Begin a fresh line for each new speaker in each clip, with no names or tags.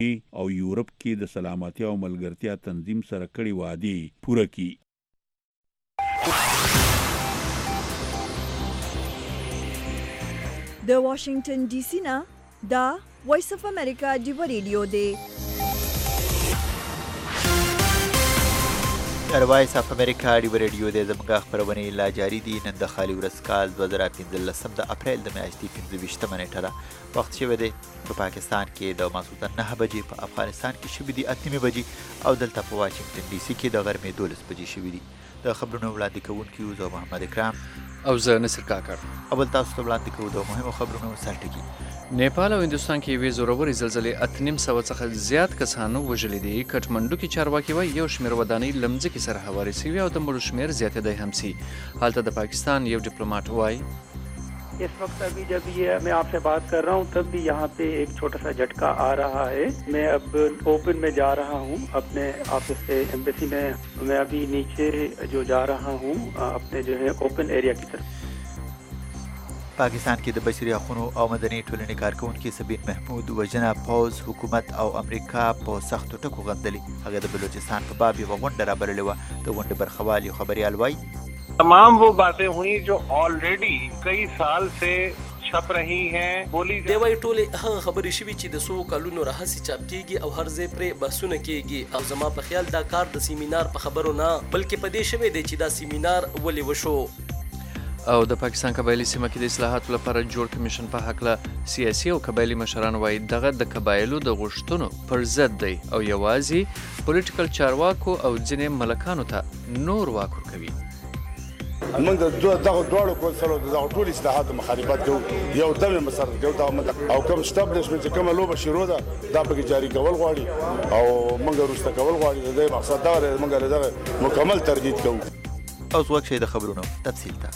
او یورپ کې د سلامتیا او ملګرتیا تنظیم سره کړي وعده پوره کړي.
د واشنگټن ډي سي نه دا وایس اف امریکا ډیو ریډیو دی.
وایس اف امریکا ډیو ریډیو دی. زموږ خپرونې لا جاري دي. نن د خالي ورځ کال 2015 د اپریل د میاشتې 25 نیټه ده. وخت شوی دی په پاکستان کې د ماسخوتن 9 بجې، په افغانستان کې شوي دي 8 بجې او دلته په واشنگټن ډي سي کې د غرمې 12 بجې شوي دي. د خبرونو وړاندې کوونکي زه محمد اکرام
او زه نصر کاکړ.
اول تاسو ته وړاندې کوو د مهمو خبرونو سرټکي.
نیپال او هندوستان کې یوې زورورې زلزلې 8,500 څخه زیات کسانو وژلي دي. کټمنډو کې چارواکي وایي یو شمېر ودانۍ له مځکې سره هوارې سوي او د مړو شمېر زیاتېدی هم سي. هلته د پاکستان یو ډیپلوماټ وایي
इस वक्त अभी जब ये मैं आपसे बात कर रहा हूँ तब भी यहाँ पे एक छोटा सा झटका आ रहा है. मैं अब ओपन में जा रहा हूँ अपने ऑफिस से एम्बेसी में. मैं अभी नीचे जो जा रहा हूँ अपने जो है ओपन एरिया की तरफ.
پاکستان کې د بشري حقوقو او مدني ټولنې کارکونکي سبین محمود وژنه پوز، حکومت او امریکا په سختو ټکو غندلي. هغه د بلوچستان په باب یوه غونډه رابللې وه. د غونډې برخوال یو خبریال وایي
तमाम वो बातें हुई जो ऑलरेडी कई साल से छप रही हैं. बोली
دی وایي ټولې هغه خبرې شوي چې د څو کلونو راهیسې چاپ کېږي او هر ځای پرې بحثونه کېږي. او زما په خیال دا کار د سیمینار په خبرو نه بلکې په دې شوی دی چې دا سیمینار ولې وشو.
او د پاکستان قبایلي سیمه کې د اصلاحاتو لپاره جوړ کمیشن په هکله سیاسي او قبایلي مشران وایي دغه د قبایلو د غوښتنو پر ضد دی او یوازې پولیټیکل چارواکو او ځینې ملکانو ته نور واک ورکوي.
موږ د دغه دواړو کونسلو د دغه ټولو اصلاحاتو مخالفت کوو. یو دم یې مسرت کوو دغه او کوم اسټابلیشمنټ چې کومه لوبه شروع ده دا پکې جاري کول غواړي او موږ وروسته کول غواړي. د دې مقصد دا دی موږ دغه مکمل تردید کوو.
اوس وخت شي د خبرونو تفصیل ته.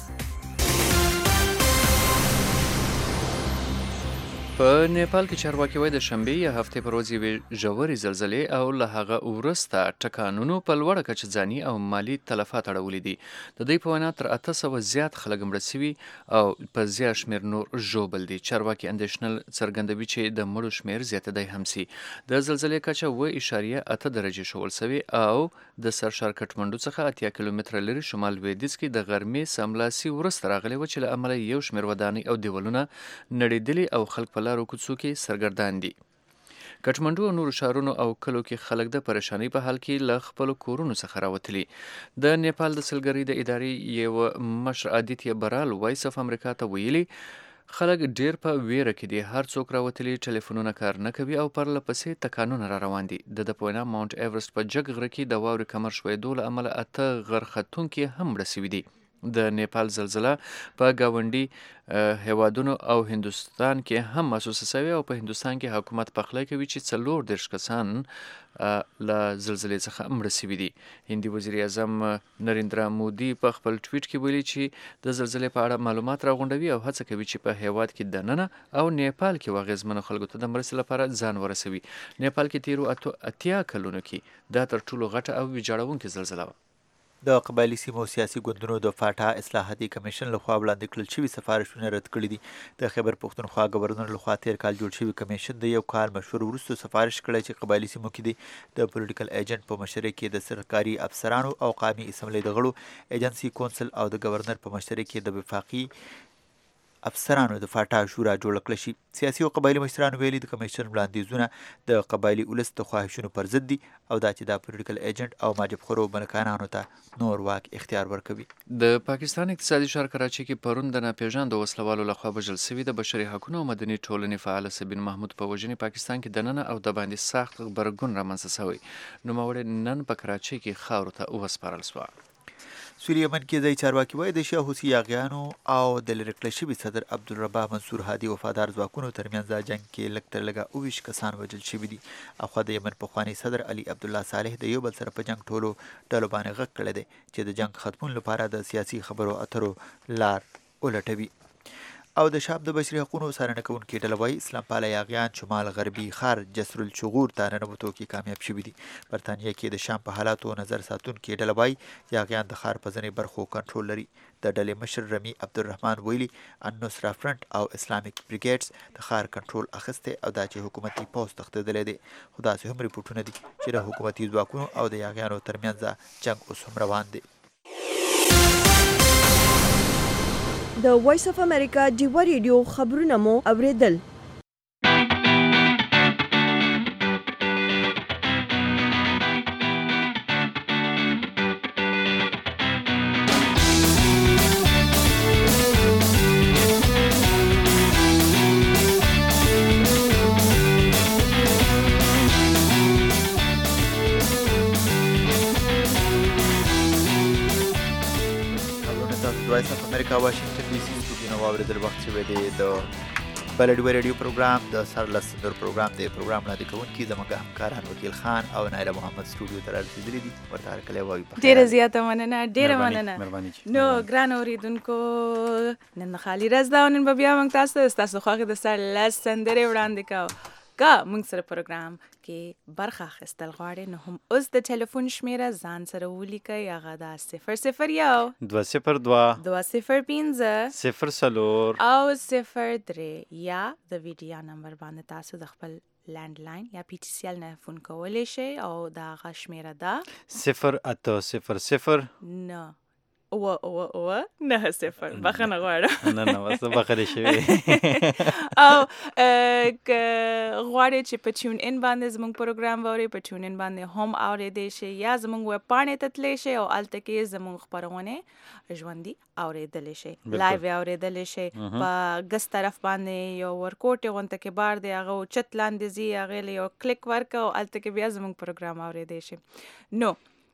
په نیپال کې چارواکي وایي د شنبې یا هفتې پر ورځ یوې ژورې زلزلې او له هغه وروسته ټکانونو په لوړه کچه ځاني او مالي تلفات اړولي دي. د دوی په وینا تر 800 زیات خلک مړه سوي او په زیات شمېر نور ژوبل دي. چارواکي اندېښنه څرګندوي چې د مړو شمېر زیاتېدی هم سي. د زلزلې کچه 7.8 درجې ښوول سوې او د سرشار کټمنډو څخه 80 کیلومتره لرې شمال لویدیځ کې د غرمې سملاسي وروسته راغلې وه چې له امله یو شمېر ودانۍ او دیوالونه نړېدلي او خلک په لارو کوڅو کې سرګردان دي. کټمنډو او نورو ښارونو او کلو کې خلک د پریشانۍ په حال کې له خپلو کورونو څخه راوتلي. د نیپال د سلګرۍ د ادارې یو مشر آدیتیا برال وایس اف امریکا ته ویلي خلک ډیر په ویره کې دي. هر څوک راوتلي ټلیفونونه کار نه کوي او پرله پسې تکانونه را روان دي. د په وینا ماونټ ایورسټ په جګ غره کې د واورې کمر شویدو له امله 8 غرختونکي هم مړه سوي دي. د نیپال زلزله په ګاونډي هیوادونو او هندوستان کې هم محسوسه شوې او په هندوستان کې حکومت پخلی کوي چې 40 کسان له زلزلې څخه مړه سوي دي. هندي وزیر اعظم نریندرا مودي په خپل ټویټ کې ویلي چې د زلزلې په اړه معلومات راغونډوي او هڅه کوي چې په هیواد کې دننه او نیپال کې اغېزمنو خلکو ته د مرستې لپاره ځان ورسوي. نیپال کې تیرو 80 کلونو کې دا تر ټولو غټه او ویجاړونکې زلزله وه.
د قبایلي سیمو سیاسي ګوندونو د فاټا اصلاحاتي کمیشن لخوا وړاندې کړل شوي سفارشونه رد کړي دي. د خیبر پښتونخوا ګورنر لخوا تیر کال جوړ شوي کمیشن د یو کال مشهور وروسته سفارش کړی چې قبایلي سیمو کې د پولیټیکل ایجنټ په مشرۍ کې د سرکاري افسرانو او قومي اسمبلۍ د غړو، ایجنسي کونسل او د ګورنر په مشرۍ کې د وفاقي افسرانو د فاټا شورا جوړه کړه شي. سیاسي او قبایلي مشرانو ویلي د کمیشن وړاندیزونه د قبایلي ولس د خواهشونو پر ضد دي او دا چې دا پولیټیکل ایجنټ او ماجبخورو ملکانانو ته نور واک اختیار ورکوي.
د پاکستان اقتصادي ښار کراچۍ کې پرون د ناپېژاندو وسلوالو لخوا وژل سوي د بشري حقوقو او مدني ټولنې فعاله سبین محمود په وژنې پاکستان کې دننه او د باندې سخت غبرګون رامنځته شوی. نوموړی نن په کراچۍ کې خاورو ته وسپارل شوه.
سوریه یمن کې ځای چارواکي وایي د شیعه حوثي یاغیانو او د لرې کړل شوي صدر عبدالربه منصور هادي وفادار ځواکونو ترمنځ دا جنګ کې لږ تر لږه 29 کسان وژل شوي دي. اخوا د یمن پخوانی صدر علي عبدالله صالح د یو بل سره په جنګ ټولو ډلو باندې غږ کړی دی چې د جنګ ختمون لپاره د سیاسي خبرو اترو لار ولټوي. او د شام د بشري حقوقو څارنه کوونکي ډله وایي اسلام پاله یاغیان شمال غربي ښار جسر الشغور ته ننوتو کې کامیاب شوي دي. برطانیه کې د شام په حالاتو نظر ساتونکي ډله وایي یاغیان د ښار په ځینې برخو کنټرول لري. د ډلې مشر رمی عبدالرحمن ویلي النصرا فرنټ او اسلامیک بریګیډز د ښار کنټرول اخیستی او دا چې حکومتي پوځ تښتېدلی دی. خو داسې هم ریپورټونه دي چې د حکومتي ځواکونو او د یاغیانو ترمنځ جنګ اوس هم روان دی.
د وایس اف امریکا ډیوا ریډیو خبرونه مو اوریدل.
وایس اف امریکا واشنگټن ډي سي سټوډیو نه واورېدل وخت شوی دی د بل ډیوا ریډیو پروګرام د سرلس سندر پروګرام دی. پروګرام وړاندې کوونکي زموږ همکاران وکیل خان او نایله محمد سټوډیو ته رارسېدلي دي. ورته هرکلی وایو.
ډېره زیاته مننه نو ګرانو اورېدونکو نن خالي ورځ ده او نن به بیا موږ ستاسو خوښې د سرلس سندرې وړاندې کوو. که موږ سره پروګرام کې برخه اخیستل غواړئ نو هم اوس د ټلیفون شمیره ځان سره ولیکئ. هغه ده 001
202
205
04
او 03 یا د ویډیا نمبر باندې تاسو د خپل لینډلاین یا پی ټی سی ایل نه فون کولی شئ او د هغه شمیره ده
0800
نه نه صفر بخنه غواړم
نه واسه بخره شوی
او که غواړئ چې په ټیون ان باندې زموږ پروګرام واورئ په ټیون ان باندې هم اورېدی شئ یا زموږ ویب پاڼې ته تللی شئ او هلته کې زموږ خپرونې ژوندي اورېدلی شئ لایو یې اورېدلی شئ. په ګس طرف باندې یو ورکوټې غونته کې بار دی هغه اوچت لاندې ځي هغې له یو کلیک ورکړه او هلته کې بیا زموږ پروګرام اورېدی شئ. نو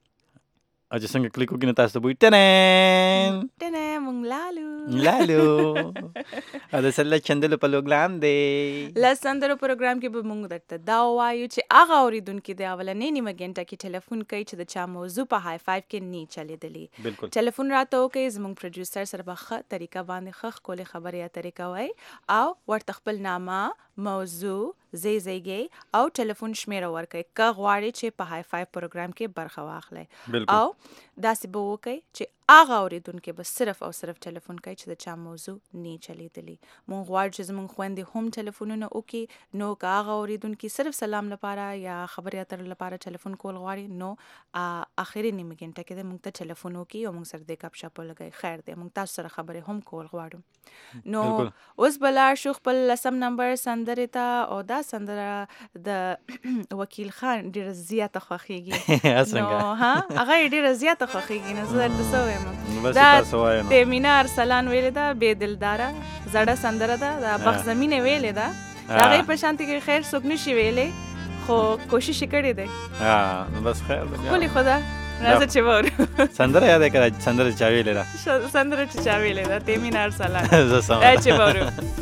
او چې څنګه کلیک وکړي نو تاسو ته به وایي
ټنې مونږ لالو
او د سرلس چندلو په لوګلان دی
لس سندرو پروګرام کې به مونږ درته دا ووایو چې هغه اورېدونکي د اولنۍ نیمه ګنټه کې ټلیفون کوي چې د چا موضوع په های فایو کې نه چلېدلې.
بالکل
ټلیفون راته وکړئ زموږ پروډیوسر سره به ښه طریقه باندې ښه ښکلې خبرې اترې کوئ او ورته خپل نامه موضوع زیږي او ټلیفون شمیره ورکړئ که غواړئ چې په های فایو پروګرام کې برخه واخلئ. او داسې به وکړئ چې هغه اورېدونکي به صرف او صرف ټلیفون کوي چې د چا موضوع نه چلېدلي. مونږ غواړو چې زموږ خویندې هم ټلیفونونه وکړي نو که هغه اورېدونکي صرف سلام لپاره یا خبرې اترې لپاره ټلیفون کول غواړي نو اخري نیمه ګنټه کې مونږ ته ټلیفون وکړي او مونږ سره د ګپ شپ ولګوي. خیر دی مونږ تاسو سره خبرې هم کول غواړو. نو اوس به لاړ شو خپل لسم نمبر سندرې ته او دا سندره د وکیل خان ډېره زیاته خوښېږي. نو هغه یې ډېره زیاته خوښېږي نو زه درته څه وایم دا د مینا ارسلان ویلې ده بې دلداره زړه سندره ده د بخزمینې ویلې ده د هغې په شانتې کې خیر څوک نشي ویلی خو کوشش یې کړی دی.
نو بس خیر دی
ښکلې خو ده راځه چې واورو
سندره یاد یې کړه سندره چا ویلې ده
سندره چې چا ویلې ده د مینا ارسلان راځه چې واورو.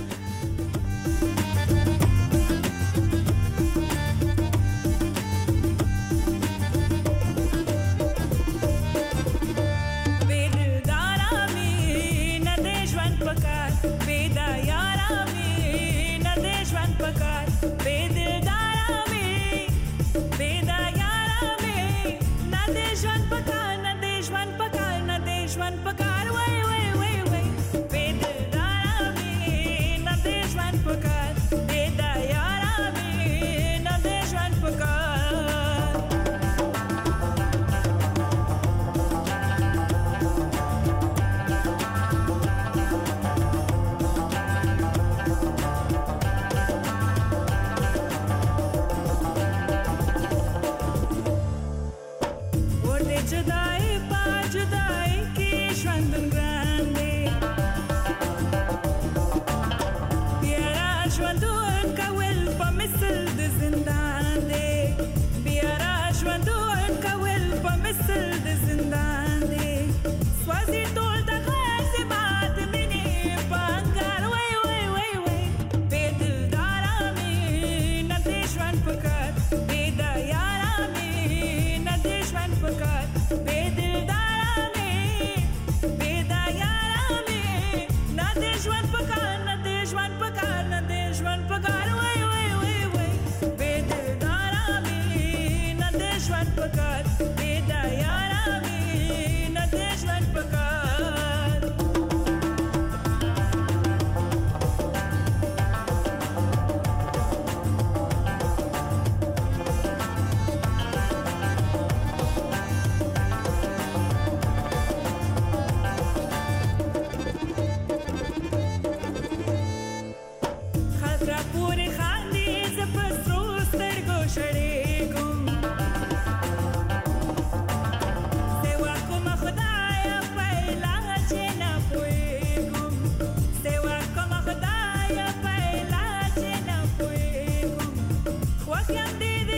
Pekar, way, way, way, way.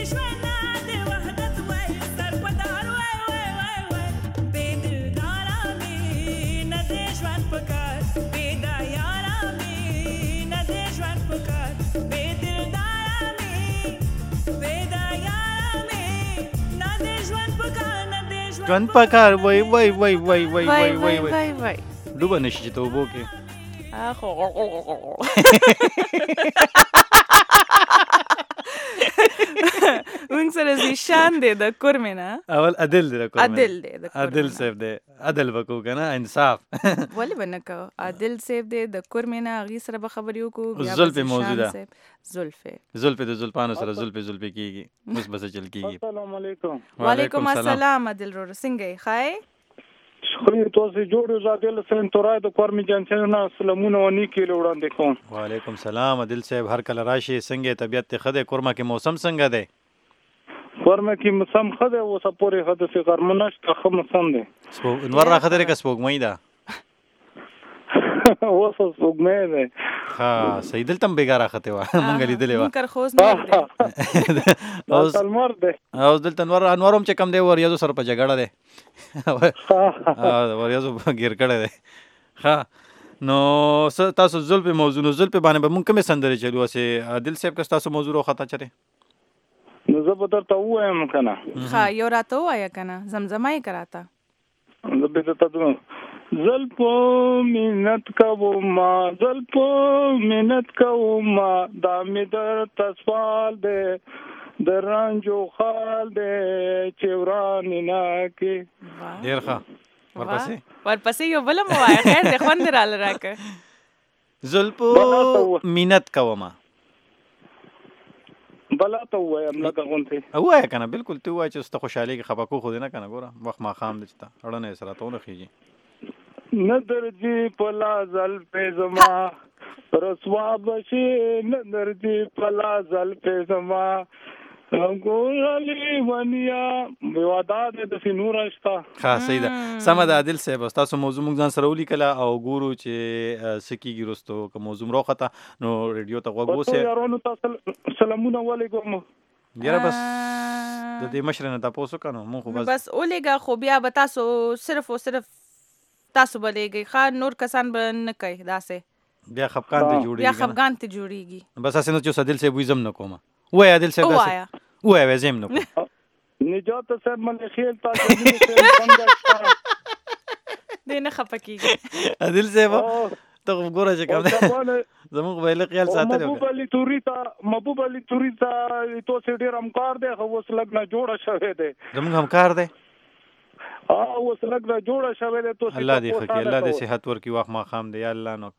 ژوند پکار وای وای وای وای وای وای وای
وای وای
ډوبه نشي چې ته اوبو کې
موږ سره زیشان دی د کورمې نه
اول عدل دی د کورمې
عدل دی د کورمې
عدل صاحب دی عدل وکړو که نه انصاف
ولې به نه کوو عادل صاحب دی د کورمې نه هغې سره به خبرې وکړو
زلفې موضوع ده
زلفې
د زلفانو سره زلفې کېږي اوس به څه چل کېږي
السلام علیکم
وعلیکم السلام عادل ورو څنګه یې ښه
خو تاسو جوړو زادل سن تورای د کورمې جانچنه سلامونه ونی کېلو وړاندې کوم
وعلیکم سلام عادل صاحب هر کله راشي څنګه طبیعت ته خده کورما کې موسم څنګه دی
کورمې کې موسم خده اوسه پورې خده سي غرمنه ښه موسم دی
انور را خده که سپوږمۍ ده
اوسه سپوږمۍ ده
ها صحیح دلته هم بېګاره خته وه مونږ لیدلې وه اوس دلته انور هم چې کم دی وریاضو سره په جګړه دی وریاضو ګیر کړی دی ښه نو تاسو زلفې موضوع نو زلفې باندې به مونږ کومې سندرې چلو هسې عادل صاحب که ستاسو موضوع راوخته چېرې
نو زه به درته ووایم که نه
ښه یو راته ووایه که نه زمزمه یې که راته
زه به درته زلفو منت کوما زلفو منت کوما دا مې درته سوال دی د رنجو خال دی چې ورانې ناکې
ډېر ښه
ورپسې یو بله مو وایه خیر دی خوند یې راله راکړه
زلفو منت کوما
بلا ته ووایم لکه غونتې
ووایه که نه بلکل ته ووایه چې اوس ته خوشحالي کې خفه کو خو دې نه که نه ګوره وخت ماښام دی چې ته اړنه یې سره ته ونخېږي
نه درځي په لا زلفې زما رسوا بشي نه درځي په لا زلفې زما ګورلې ونیا ودا دې د سينور شتا
ښه صحیح ده سمه ده عادل صاحب تاسو موضوع موږ ځان سره ولیکله او ګورو چې څه کېږي وروستو که موضوع راوخته نو ریډیو ته غوږ اوسئ
یارانو تاسو سلامونه ولیکم
یاره بس د دې مشر نه تاسو وکړو مونږ خو
بس اولېږه خو بیا به تاسو صرف او صرف تاسو به لېږئ ښه نور کسان به نه کوي داسې
بیا خفګان ته
جوړېږي
بس هسې نه چې اوس عادل صاحب وي زه هم نه کومه ووایه عادل صاحب ووایه زه هم نه کوم
نجات صاحب من خیل تاسو
دې نه خفه کېږي
عادل صاحب ته خو ګوره چې کوم دی زموږ به یې خیال ساتلی
محبوب علي توري ته تاسو ډېر همکار دی خو اوس لږ نه جوړه شوی دی
زموږ همکار دی
اوس لږ نه جوړه شوی دی
الله دې ښه کړي الله دې صحت ورکړي وخت ماښام دی یا الله نو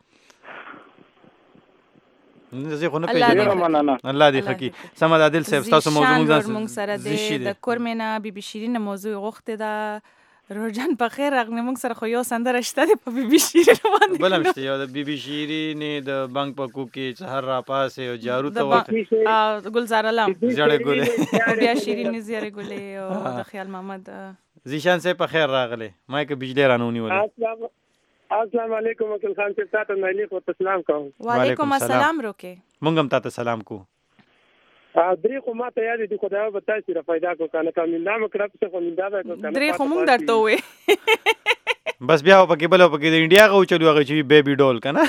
زه خو نه پېژنم الله دې ښه کړي سمه ده عادل صاحب ستاسو موضوع
موږ سره دی د کورمې نه بیبي شیرین موضوع غوښتې ده روژان په خیر راغلی موږ سره خو یو سندره شته دی په بیبي شیرین باندې
بله هم شته یو د بیبي شیرینې د بنګ په کوک کې سهار راپاسې او جارو ته
ګلزار علم
زیړې ګلې
بیا شیرینې زیړې ګلې او د خیال محمد
زیشان صاحب په خیر راغلی ما یې که بجلی رانه ونیولې
السلام علیکم وکیل خان صاحب تاته نایلی خو سلام کوم
وعلیکم السلام روکې
مونږ هم تاته سلام کو
درې خو ما ته یاد دي خدای به تاسو را پیدا کو کنه کامینا مکړه څه خو مندا به کو کنه
درې خو مونږ درته وې
بس بیا پکې بل پکې د انډیا غو چلو هغه چې بیبي ډول کنه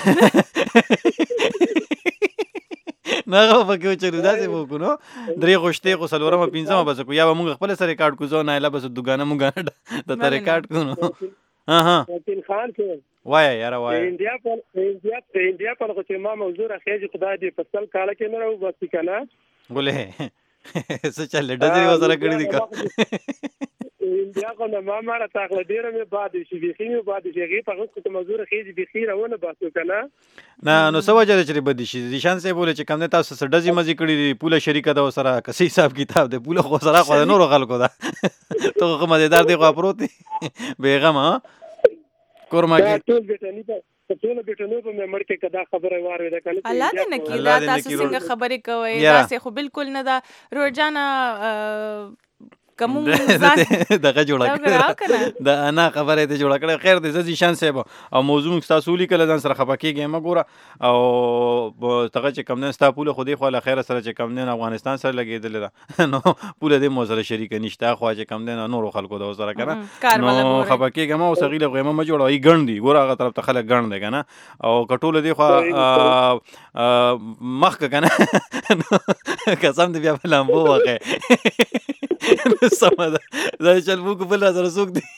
نه هغه پکې چلو داسې وکړو درې غوښتې خو سلورمه پنځمه بس کو یا به مونږ خپل سره ریکارډ کو ځو نه لا بس دګانه مونږ د ریکارډ کو نو
وکیل خان صاحب
وای یاره وای
انډیا په خو چې ما موضوع راخېږي خدای دې په سل کاله کې نه راو بس کنه
ګولې څه چلې ډېر وسره کړی دي کا
انډیا کو نه ما ماره تاخله ډېر مې بعد شي بيخي مې بعد شي غي په خو ته موضوع راخېږي بيخي راونه باسو کنه
نه نو سو وجه چې بدی شي ځان سه بوله چې کم نه تاسو سره ډزي مزي کړی دي پوله شریکه دا سره کسي حساب کتاب دی پوله خو سره خو نور خلکو دا ته خو مزیدار دی خو پروتي بیغم کورما کې
ټول بیٹنی په ټول بیٹنو په مې مړ کې کدا خبره واره ده کنه
الله دې نه کړي دا تاسو څنګه خبرې کوي دا سه خو بالکل نه دا روزانه کوم ځان
دغه جوړه کړه د انا خبره ته جوړه کړه. خیر دې زی شان صاحب او موضوع تاسو لیکل ځان سره خپکیږي ما ګوره او تغه چې کم نه ستا پوله خو دې خو له خیر سره چې کم نه افغانستان سره لګیدل دا نو پوله دې مو سره شریک نشته خو چې کم نه نور خلکو د سره کنه نو خپکیږي ما وسغیله غیمه ما جوړه ای ګڼ دی ګوره هغه طرف ته خلک ګڼ دی کنه او کټوله دې خو مخ کنه قسم دې بیا په لامبو وکه سمه ده دا چل مو کو بل سره سوق دي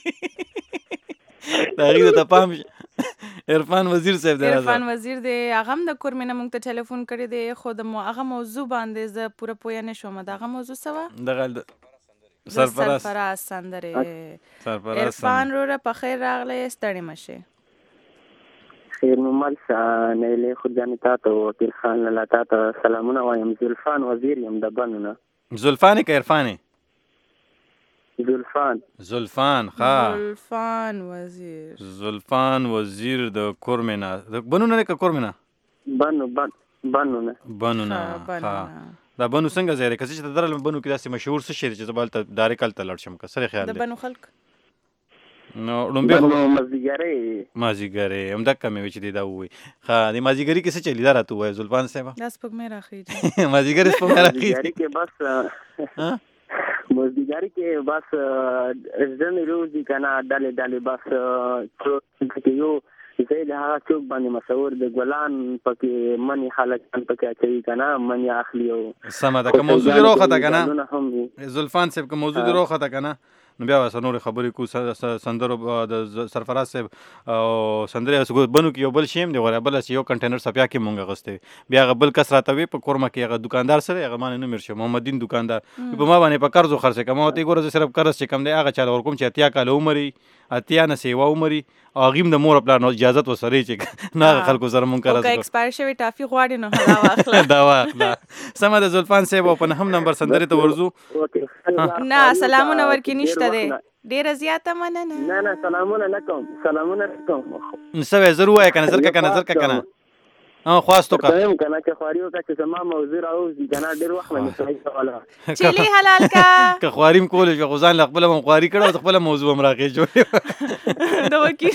تاریخ ته پام عرفان وزیر صاحب دی.
عرفان وزیر دی هغه هم د کورمینه مونږ ته ټلیفون کړی دی خو د هغه موضوع باندې زه پوره پوه نه شوم. دغه موضوع سوا
دغه سرفراز
سندرې عرفان روره په خیر راغلی ستړی مشه.
خیر محمد نیلی خود جانتا تو وکیل خان لاتا ته سلامونه وایم. زلفان وزیر یم د بنونه.
زلفان که عرفان؟
زلفان
زلفان وزیر د کورمنا د بنونه نه که کورمنا
بنونه
دا بنو څنګه ځای کسي چې درل بنو کې داسې مشهور څه شي چې زبالته دارې کلته لړ شم که سره خیال
د بنو خلک
نو لومبه
مازیګری
هم دک مې وچ دی دا وای خا د مازیګری کې څه چلی دا راته وای زلفان صاحب
داس پک مې راخی
مازیګری سپک مې راخی
مازیګری کې بس مازیګری کې بس ځنې روزي کنه ډلې بس یو زه له هغه څوک باندې مصور د ګلان پکې منی حالت پکې اچي کنه منی اخلي او
سم ده که موضوع روخه ده کنه زلفان صاحب که موضوع روخه ده کنه نو بیا واسه نور خبرې کو سندرو د سرفراز صاحب او سندرې بنو کې یو بل شیم دی غره بل یو کنټینر سپیا کې مونږ غسته بیا غبل کس راته وی په کورما کې هغه دکاندار سره هغه مان نه مرشه محمد دین دکاندار په ما باندې په قرض خرڅ کوم ته ګوره صرف قرض چې کم دی هغه چاله ورکوم چې اتیا کال عمرې اتیا نه سیوا عمرې اغیم د مور خپل اجازه وسره چې نه خلکو سره مونږ قرض
او ایکسپایر شوی ټافي غواړي نو دا واخله
دا واخله سم د زلفان صاحب په هم نمبر سندرې ته ورزو
نه سلامونه ورکی نشته دی ډیر زیاته مننه
نه سلامونه نکوم
نسوي ضرور وای کنه کنه خواستو کا
هم کنه چې خواريو کا چې سما موضوع راوځي کنه ډیر وخت باندې صحیح سواله
چلی حلال کا
که خواریم کول چې غزان خپل خواري کړو خپل موضوع هم راغی جوړ
دا وکی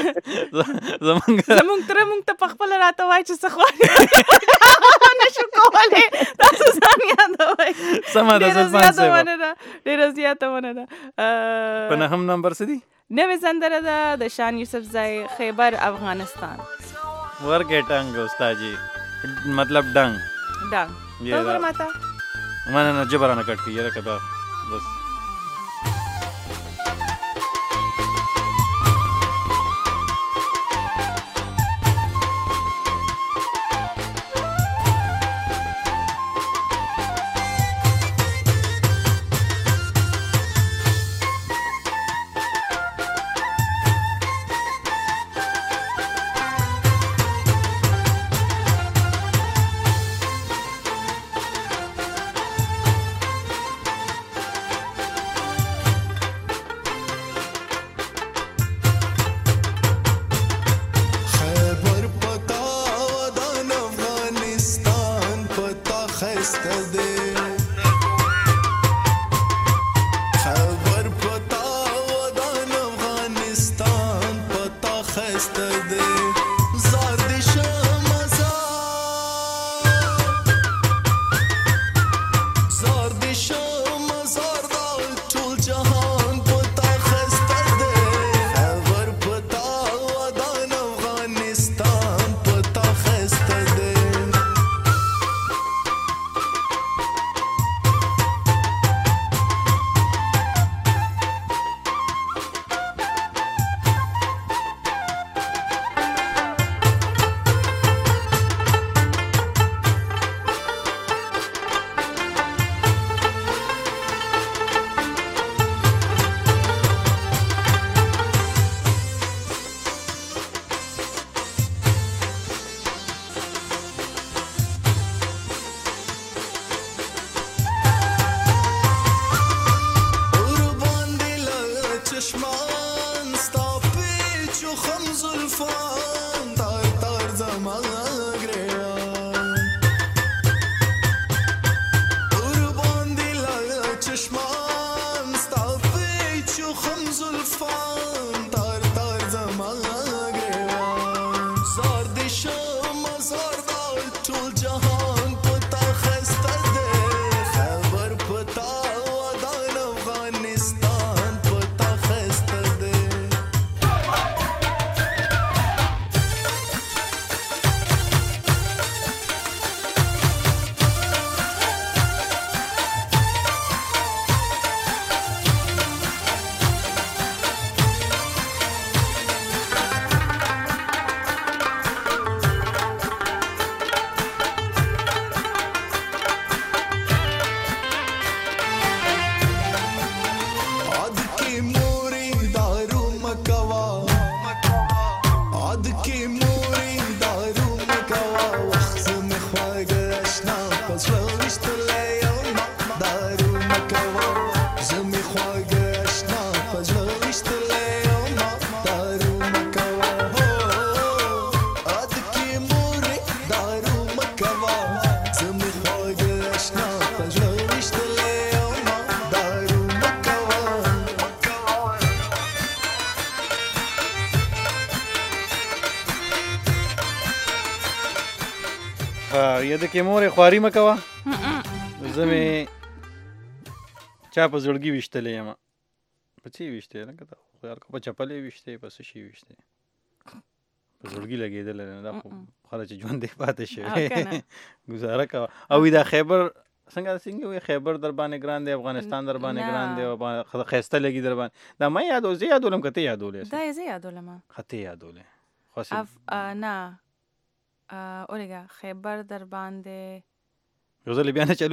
زمونږ تر مونږ ته خپل راته وای چې څه خواري نشو کوله تاسو ځان یادوي
سم ده زلفان صاحب
ډیر زیاته ونه
په هم نمبر سدي
نوې سندره ده د شان یوسف زای خیبر افغانستان
ورګه ټنګ استاد جی مطلب ډنګ
تو ګور ماته
مانه نه جبرانه کټ کی یره کدا بس یاده کې مورې خواري مه کوه زه مې چا په زړګي ویشتلی یم په څه یې ویشتی لکه ته خو یار که په چپل یې ویشتی په څه شي ویشتی په زړګي لګېدلی نه دا خو خله چې ژوندی پاتې شوی ګزاره کوه او دا خیبر څنګه وي خیبر در باندې ګران دی افغانستان در باندې ګران دی او ښایسته لګي در باندې دا ما یادو زه یادولم که ته یادولی
دا یې زه یادولم
ښه ته یادولی
نه اورېږه خیبر در باندې
یو ځل بیا نه چلو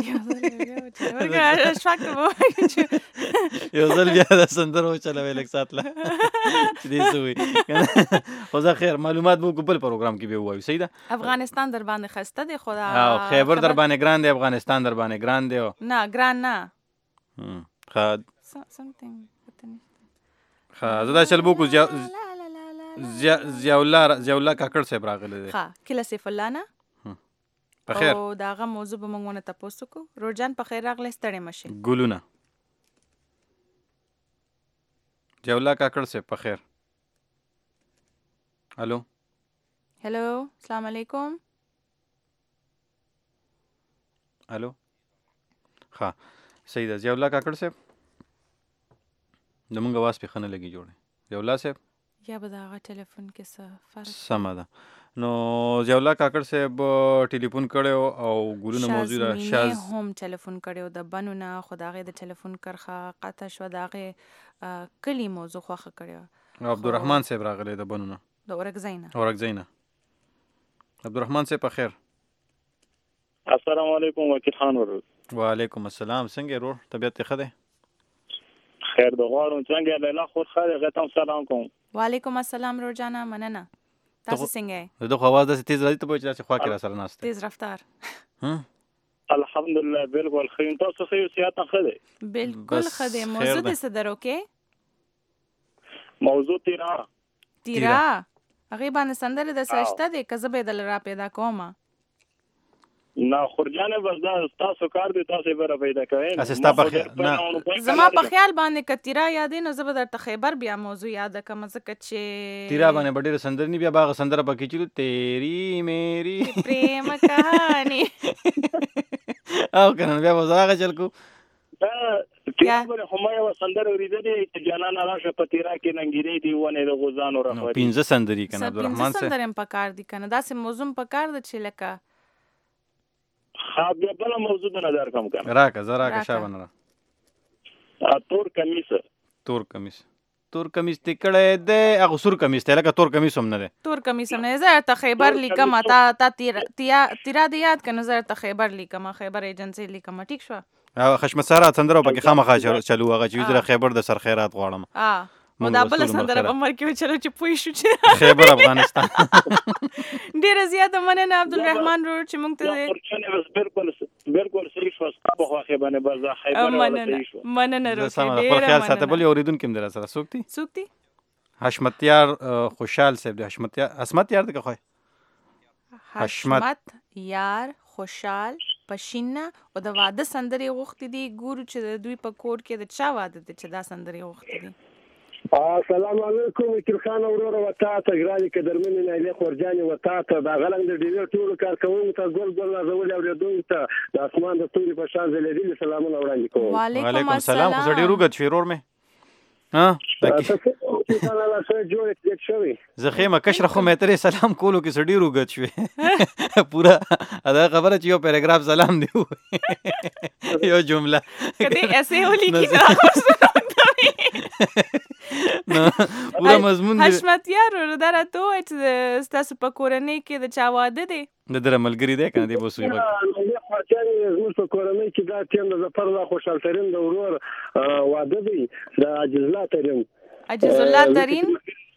یو ځل بیا د سندره وچلوئ لږ ساعت له چې دې څه وي خو زه خیر معلومات به وکړو بل پروګرام کې به ووایو صحیح ده
افغانستان در باندې ښایسته دی خو
دا خیبر در باندې ګران دی افغانستان در باندې ګران دی
نه ګران نه
ښه زه دا چل به وکړو ضیاءالله کاکړ صاحب راغلی دی
کله سیف الله نه
پخیر
او د هغه موضوع به موږ ونه تپوس وکړو روجان پخیر راغلی ستړی مه شئ
ګلونه ضیاءالله کاکړ صاحب پخیر الو
هلو السلام علیکم
الو ښه صحیح ده ضیاءالله کاکړ صاحب زمونږ اواز پې ښه نه لګي جوړی ضیاءالله صاحب
یا به د هغه ټلیفون کې څه فرق
سمه ده نو ضیاءالله کاکړ صاحب ټلیفون کړی او ګلونه موضوع ده
شازمینې هم ټلیفون کړی د بنو نه خو د هغې د ټلیفون کرښه قطع شوه د هغې کلي موضوع خوښه کړې
وه عبدالرحمن صاحب راغلی د بنو نه
د اورکزۍ نه
اورکزۍ نه عبدالرحمن صاحب پخیر
السلام علیکم وکیل خان ورور
وعلیکم السلام څنګه ورور طبیعت دې ښه دی
خیر د غواړم څنګه لیلا خور ښه دی هغې ته هم سلام کوم
وعلیکم السلام روجانه مننه تاسو څنګه یې
د دغه اواز داسې تیز راځي ته پوهې چې داسې خوا کې را سره ناست
تیز رفتار
الحمدلله بالکل ښه یم تاسو ښه یو صحت هم ښه دی
بالکل ښه دی موضوع دې څه در اوکې
موضوع تیرا
هغې باندې سندرې د څه شته دی که زه به یې دله را پیدا کومه
نه خورجانې بس دا ستاسو کار دی تاسو یې به را پیدا کوئ
زما په خیال باندې که تیرا یادې نو زه به درته خیبر بیا موضوع یاده کړم ځکه چې
تیرا باندې به ډېره سندرې نه بیا به هغه سندره پکې چلو تیری میری
پریم کهاني
او که نه بیا به زه هغه چل کوو
تیرا باندې خو ما یوه سندره اورېدلې چې جانانه راشه په تیرا کې ننګینۍ دي ونې د غوزانو راخوري
15 سندرې که نه عبدالرحمن صاحب
15 سندرې هم پکار دي که نه داسې موضوع هم پکار ده چې لکه
بیا بله موضوع د نظر کم کنه
راکه زه راکه شابه نه را
تور کمیس
تور کمیس تی کړی دی هغه سور کمیس دی لکه تور کمیس هم نه دی
تور کمیس هم نه دی زه درته خیبر لیکم تا تیرا دې یاد که نه زه درته خیبر لیکم خیبر ایجنسۍ لیکم ټیک شوه
خشمت ساره سندره پکې خامخا چلو هغه چې وي زه خیبر د سر خیرات غواړم
او دا بله سندره په مر کې وچلو چې پوه شو چې
خیبر افغانستان
ډېره زیاته مننه عبدالرحمن رور چې موږ ته
بالکل صحیح شوه ستا په خوښې باندې بس دا خیبر
مننه رور
خپل خیال ساته بل یو اورېدونکي هم دی راسره څوک دي حشمتیار خوشحال صاحب دی حشمت یار دی که خوی
حشمت یار خوشحال پشینه او د واده سندرې غوښتې دي ګورو چې د دوی په کور کې د چا واده دی چې دا سندرې غوښتې دي
السلام علیکم وکیل خان وروره وتا ته ګرانې قدرمنې نایلې خورجانې وتا ته دا غلنګ د ډیوې ټولو کارکوونکو ته ګل نازولي اورېدونکو ته د اسمان د ستوري په شان ځلېدلي سلامونه وړاندې کوم
وعلیکم السلام
خو زه ډېر اوږد شوې ورور مې زه خیمه کشره خو مې ترې سلام کولو کې څه ډېر اوږد شوې پوره دا خبره چې یو پیراګراف سلام دی یو جمله پوره مضمون دی
حشمتیار دا راته ووایه چې ستاسو په کورنۍ کې د چا واده دی
د دره ملګري دی که نه دی به اوس
زموږ په کورنۍ کې دا ټیم د ظفر الله خوشحال ترین د ورور واده دی د عجز الله ترین
عجز الله ترین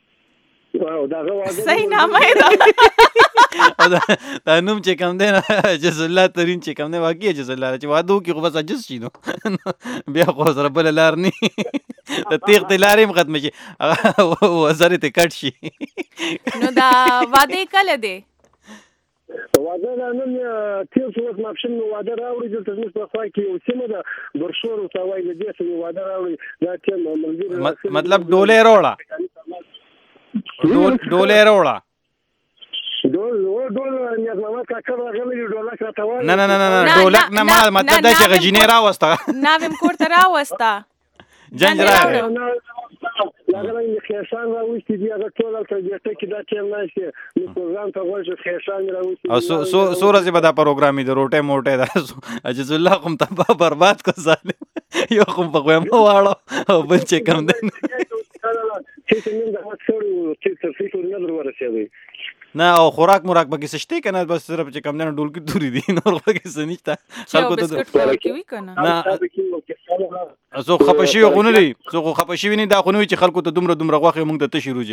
صحیح نامه یې
دا نوم چې کوم دی عجز الله ترین چې کوم دی واقعي عجز الله چې واده وکړي خو بس عجز شي نو بیا خو سره بله لار نه د تیغتې لارې هم ختمه شي وزرې ته کټ شي
نو دا واده کله دی
واده دا نن تیر څه وخت ماپښین مې واده راوړي دلته زموږ په خوا کې یو سیمه ده برشور ورته وایي د دې څه مې واده راوړي دا ټیم ملګري
مطلب ډولۍ راوړه ډولۍ راوړه
ډول نیاز محمد کاکړ راغلی ډولک راته وایي
نه ډولک نه ما مطلب دا چې غجینې راوسته
ناویم کور ته راوسته
جنج راغی
هغه خیشان راوستي دي هغه ټول هلته بیټه کې دا ټیم ناشته نو پروګرام ته غوړ شو خیشان راوستي
او سو ورځې به دا پروګرام دی روټه موټه دا عجز الله کوم تبا برباد کو ظالم یو کوم په غوېمو واړو او بل چې کم دی
چې نن دا څوري چې تفصیل نه ورسېږي
نه او خوراک موراک پکې سشتي کنه بس صرف چې کم نه ډول کې توري دي نور پکې سنشته خلکو ته نه زه خپشي غونه دي زه خپشي ویني دا خونه چې خلکو ته دومره غوخه مونږ ته تشي روجي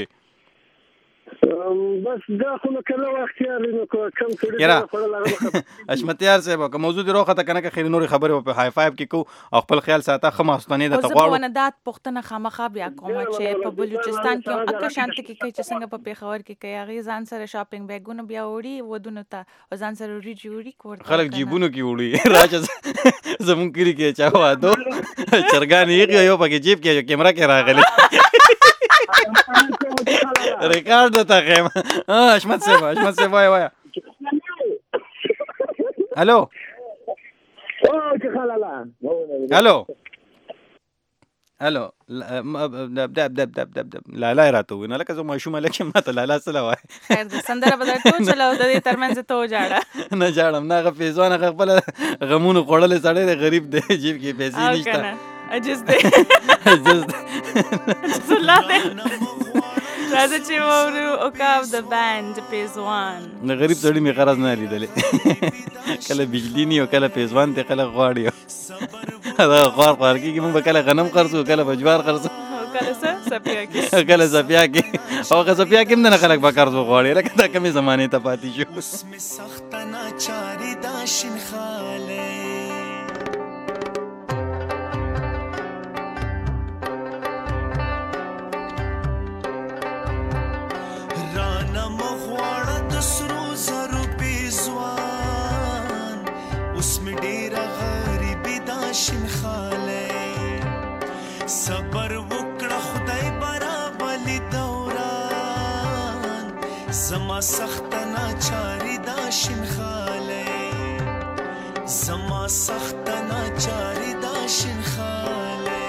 بس دا خو نو کله وخت یاري نو کم کړی
یاره اشمتیار صاحب کوم موضوع دی روخه ته کنه که خیر نور خبره په های فایو کې کو او خپل خیال ساته خماستانه د تغواړو
زه په ندات پختنه خامخا بیا کوم چې په بلوچستان کې اکه شانت کې چې څنګه په پیښور کې کوي هغه ځان سره شاپینګ بیگونه بیا وړي ودونه ته ځان سره وړي جوړي کوړ
خلک جیبونو کې وړي راځه زمون کړي کې چا وادو چرګان یو پکې جیب کې کیمرا کې راغلی ریکارډ ته خیم اشمت صاحب وای الو لا راته وینه لکه زه ماشومه لکه ماته لالا سره وای
خیر د سندره بدل ټول چلاو د دې ترمنځ ته وجاړه
نه جاړم نه غفیزونه خپل غمونه خوړل سړی غریب دی جیب کې پیسې نشته
عجز دی زلاته راځه چې وورو او کاو د بند پیزوان
نه غریب سړی می قرض نه لیدلې کله بجلی نی او کله پیزوان ته کله غواړي دا غوار کیږي موږ کله غنم قرضو کله بجوار قرضو
کله سپیا کې
او که سپیا کې نه خلک به قرض غواړي لکه دا کمی زمانه ته پاتې شو
صبر وکړه خدای برابلی دوران زما سخت ناچاری دا شنخاله زما سخت ناچاری دا شنخاله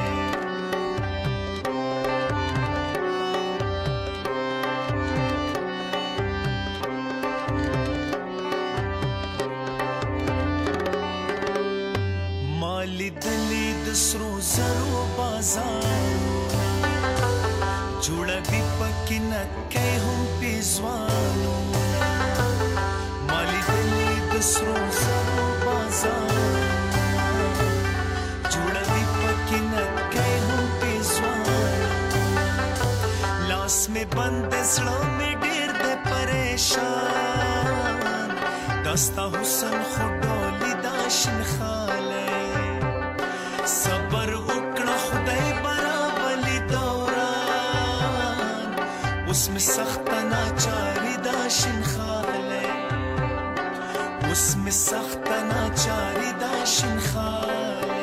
مالی دلی دسرو زرو جوړه بي پکې نه کوي هم پیزوانو مالی دلی د سرو زرو بازار جوړه بي پکې نه کوي هم پیزوانو لاس مې بند زړه مې ډېر د پریشان دستا حسن خو ډولي دا شنخاله صبر وکړه خدای برابلی دوران اوس مې سخت ناچاری دا شنخاله اوس مې سخت ناچاری دا شنخاله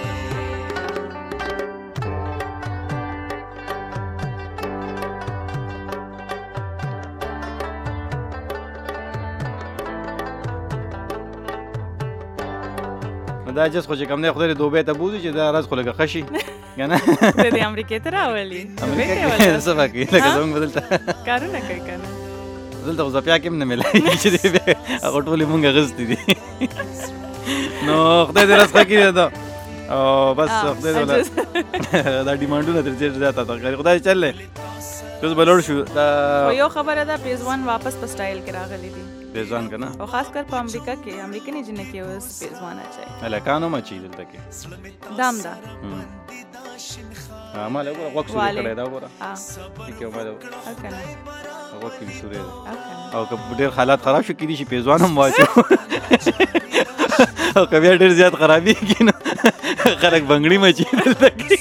دا جس خو چې کوم نه خدای دوبه ته بوزي چې دا راز خو لګه خشي کنه
د امریکا ته راولي
امریکا سبا کې لکه زموږ بدلته
کارونه کوي کنه
دلته خو ځپیا کې نه ملای چې دې هغه ټولې مونږ غزتي دي نو خدای دې راز خکې دا او بس خدای دې دا ډیمانډونه تر ډېر زیاته تا خدای چلې اوس بلور شو دا
یو خبره ده پیزوان واپس په سټایل کې راغلي دي
پیزوان کنه
او خاص کر په امریکا کې امریکایي جن کې اوس پیزوان اچي
الکانو مچي دلته کې
دام دا
ما له وګوره وښه کړی دا وګوره کې ما دا
کنه
هغه کې سورې او که ډېر حالات خراب شو کېدی شي پیزوان هم واچو او که بیا ډېر زیات خرابي کینو خلک بنګړي مچي دلته کې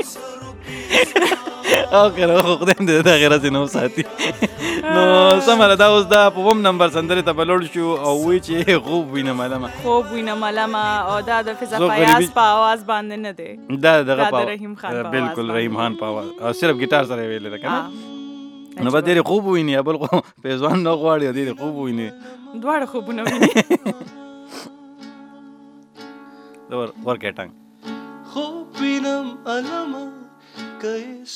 او کنه خو خدای دې دا غیرت نو ساتي نو سمره دا اوس دا په ووم نمبر سندره ته بلوړ شو او وی چې خوب وینه ملامه
او دا د فضا فیاض په आवाज باندې نه دی
دا دغه
رحیم خان
بالکل رحیم خان په आवाज او صرف ګیټار سره ویل کنه نو به ډېرې خوب وویني بل خو پیزوان نه غواړي ډېرې خوب وویني
دواړه خوبونه ویني
ورکې ټنګ
خوب وینم علمه که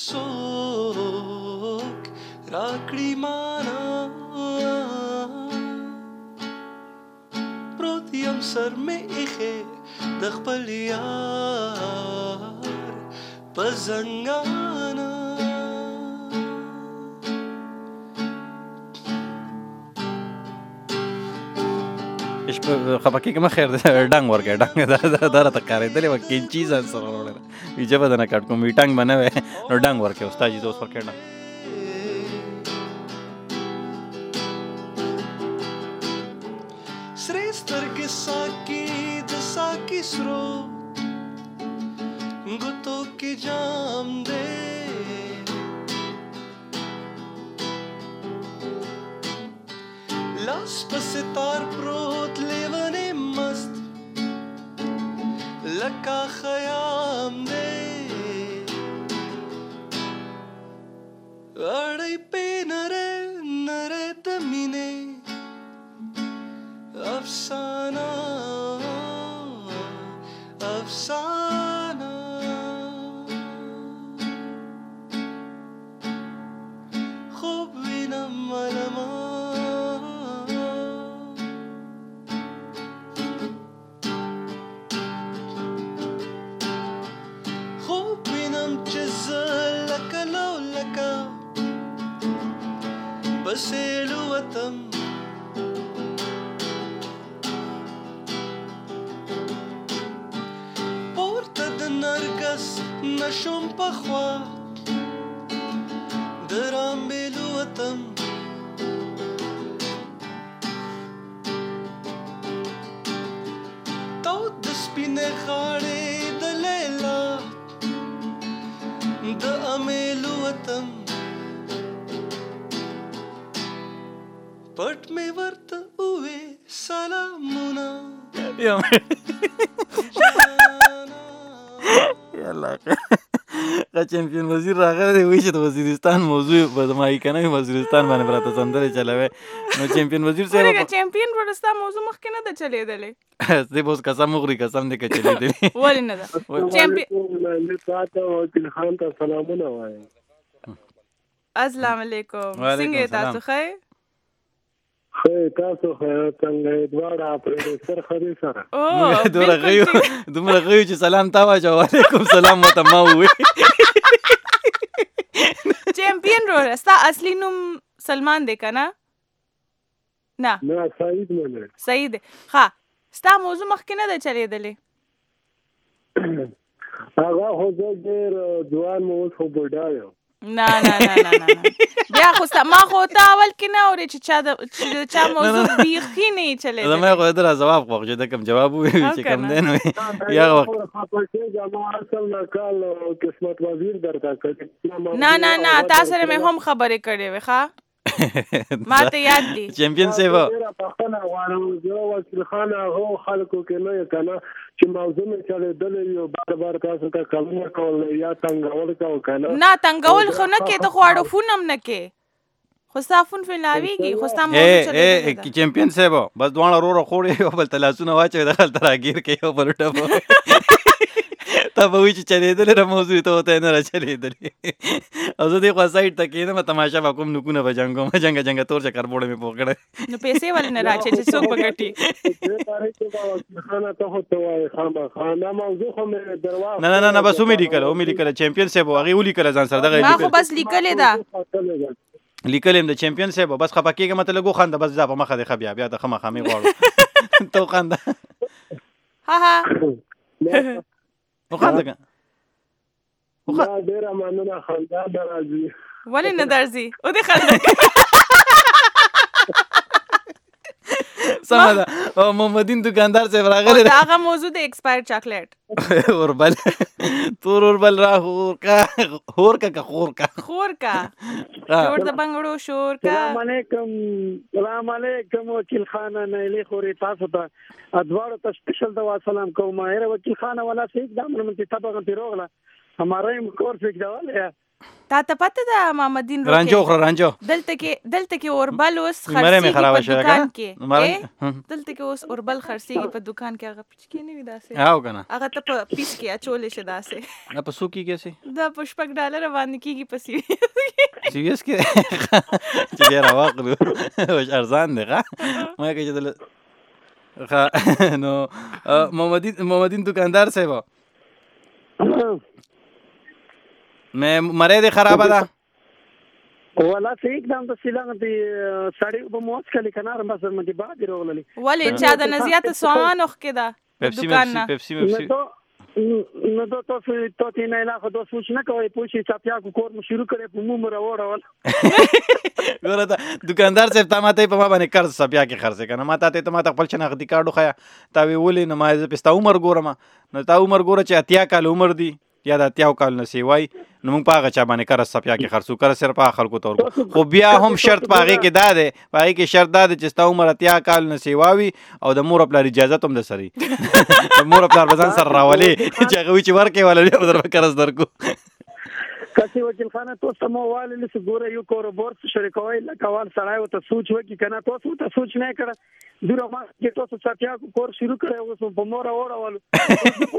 څوک راکړي مانا پروت یم سر مې ایښې د خپل یار په زنګانه
خپه کېږه مه خیر ډنګ ورکړه ډنګ دا راته ښکارېدلې وه کینچي ځان سره وړله وي ژبه ده نه کټ کوم وي ټنګ به نه وی نو ډنګ ورکړې استاد جي ته اوس ورکړې ډنګ
سرې سترګې ساقي د ساقي سرو ګوتو کې جام دی لاس په ستار پروت لیونې مست لکه خیام دی اړۍ پې نرۍ نرۍ د مینې افسانه افسانه خوب وینم علمه بسیلو وطم پورته د نرګس نشم پخوا د رامبېلو وطم تو د سپینې خاړې د لیلا د امیلو وطم پټ مې ورته وې سلامونه
یالا چمپیون وزیر راغلی دی وایي چې د وزیرستان موضوع به د ماهیکنه وزیرستان باندې به راته سندرې چلوي نو چمپیون وزیر صاحب
چمپیون ورستا موضوع مخکې نه ده چلېدلې
دی به اوس قسم وخوري قسم دی که چلېدلې
ولې نه ده
وکیل خان ته سلامونه وایم
السلام علیکم څنګه تاسو ښه
خې تاسو څنګه دواړه پروډوسر خري سره
دومره غيو چې سلام تا واچو وعلیکم سلام مته ما وې
چمپیون رستا اصلي نوم سلمان دی کنه نه
سعید مله
سعید ها ستا موضوع مخکې نه ده چلېدلې
هغه خو ډېر ځوان مو اوس خو بوډا یم
نه بیا خو ما خو ته اول کې نه اورې چې چا موضوع بیخي نه یې چلېدلی
زما خو در جواب خو چې د کوم جواب ووایو چې کوم دی نو یا وخت
نه تا سره مې هم خبرې کړې وې ښه ما ته یاد دي
چمپیون صاحب
وکیل خان هغه خلکو کې نه یې که نه چې موضوع مې چلېدلی وي بار تاسو ته کلونه کول یا تنګول کو که نه
نه تنګول خو نه کې ته خو اړو فون هم نه کې خو ستا فون فلناویږي خو ستا موضوع چلېدلی ده
چمپیون صاحب بس دواړه وروره خوړې یو بل ته لاسونه واچوي دخلته راګیر کوي یو بل ټپه تا به وایي چې چلېدلې را موضوع ته ورته نه را چلېدلې او زه دې خوا سایډ ته کښېنم تماشه به کوم نوکونه به جنګوم جنګه تور چکر بوړه مې پوه کړی
نو پیسې ولې نه راچې چې څوک به ګټي
نه بس ومې لیکله چمپیون صاحب هغې ولیکله ځان سره دغه
ما خو بس لیکلې ده
لیکل یم د چمپیون صاحب بس خپه کېږه مته لږ وخانده بس ځه په مخه دې ښه بیا د ښه مخامې غواړو ته وخانده
ها
وخانده که
ډېره مننه خندا نه راځي
ولې نه درځي او دې خندا
سمه ده محمدین دکاندار صاحب راغلی
د هغه موضوع د ایکسپایر چاکلیټ
اوربل تور اوربل را خور کا خور کا
شور د بنګړو شور کا
سلام علیکم وکیل خان نه خوري تاسو ته ادوار ته سپیشل دوا سلام کوم وکیل خان والا سیک دامن من تبغ انت روغلا हमारा ही कोर्स एक दवा
تا ته پته ده محمدین
رانجو خو رانجو
دلته کې اوربل اوس
مره مې
خرڅيږي
خراب
په
شوه
دکان
کنه
کې دلته کې اوس اوربل خرڅيږي په دکان کې هغه پچکی نه وي داسې
او کنه
هغه ته په پیس کې اچولې شه داسې
نه په سو کې کیسه
دا په $6 باندې کېږي په
سیریس کې چې ډیر واقلو وش ارزان دی ما کې چې نو محمدین دکاندار صاحب मैं मरे दे खराब था
ولا څه एकदम د سیلانه دی سړی په موس کلی کنار مثلا مدي بعد روغللی
ولی چا د نزیات سوان وخ کده دکان نه
نو تو ته نه لا خو د سوچ نه کوي پوښي چاپیا کو کور مو شروع کړي په مو مر وړول
ګوره دا دکاندار صاحب ته ماته په ما باندې قرض سپیا کې خرڅ کنه ماته ته ما خپل شناختی کارت خو تا وی ولې نه ما پستا عمر ګورم نو تا عمر ګوره چې اتیا کال عمر دی یا د اتیاو کال نه سیوای نو موږ پاغه چا باندې قرض سپیا کې خرڅو کر صرف خلکو تور خو بیا هم شرط پاغه کې داده پاغه کې شرط داده چې ستا عمر اتیا کال نه سیواوي او د مور خپل اجازه هم د سری مور خپل بزن سره راولي چې هغه وی چې ورکه ولا در قرض درکو
کسي وکیل خانه تو سمو والي لس ګوره یو کاروبار شریکوي لکوال سړای وته سوچ وکي کنه تو ته سوچ نه کړه دوره ما چې تو ساتیا کو کور شروع کړو اوس په مور اورول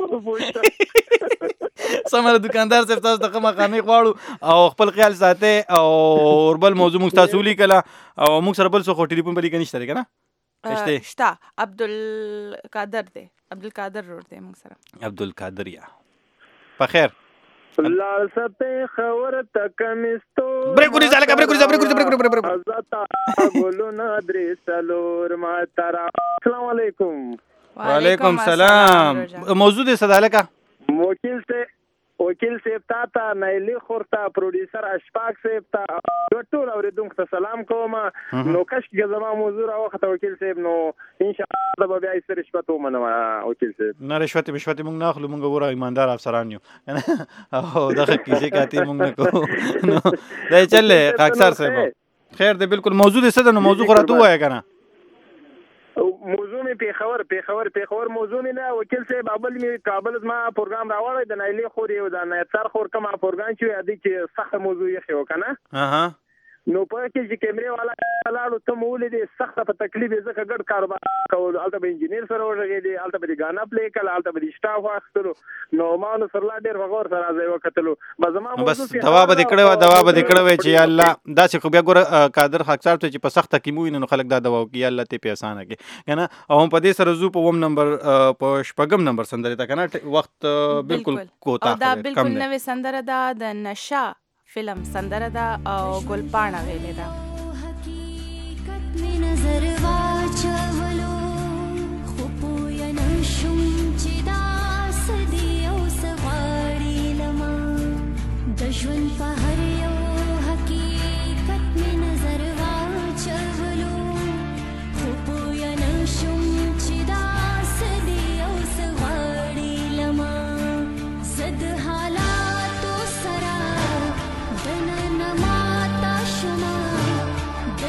سمره دکاندار صاحب تاسو ته مقامي غواړو او خپل خیال ساته او اوربل موضوع مخ تاسو لیکلا او موږ سره بل څه خو ټلیفون بلی کنيشته کنه
شتا عبدالقادر دی عبدالقادر روډ دی موږ سره
عبدالقادر یا په خیر
لال سپه خور تکمستو
بریکوري زالکا بریکوري
عزتا ګلونا درې سلور ما ترا السلام علیکم
وعلیکم السلام موضوع دې صدالکا
وکیل صاحب تا نایلی خورتا پروډوسر اشفاق صاحب تا ټول اوریدونکو ته سلام کوم نو کش کې زما موضوع راوخته وکیل صاحب نو ان شاء الله به بیا یې رشوت ومنم وکیل صاحب
نه رشوت موږ نه اخلو موږ ګوره ایماندار افسران یو او دغه کیسه کاته موږ نه کوو نو دا چلې اکثر صاحب خیر دې بالکل موضوع دې څه نو موضوع غراته وای کنه
موضوع می پیښور موضوع می نه وکیل صاحب کابل ما پروګرام راوړی د نایلی خوري او د نایتر خور کوم پروګرام چې ادي چې سخت موضوع یې خو کنه نو په کې چې کیمرې والا لاړو ته مولې دي سخت په تکلیف ځکه ګډ کاروبار کول الته به انجینیر سره ورغې دي الته به غانا پلی کړه الته به سټاف واخلو نو ما نو سره لا ډیر وغور سره ځای وکتلو
بس دوا به دکړو چې الله دا چې خو بیا ګور قادر حق صاحب ته چې په سخت کې مو نه خلک دا دوا کوي الله ته په اسانه کې کنه او هم په دې سره زو په وم نمبر په شپږم نمبر سندره تا کنه وخت بالکل کوتا
دا بالکل نوې سندره ده د نشا فلم سندره ده او ګلپاڼه ویلې ده حقیقت می نظر واچولو خو پوی نشم چې دا سدي او سغاړي لما د ژوند په هر یو حقیقت می نظر واچولو خو پوی نشم چې دا سدي او سغاړي لما زد حالات سره نماتا شما د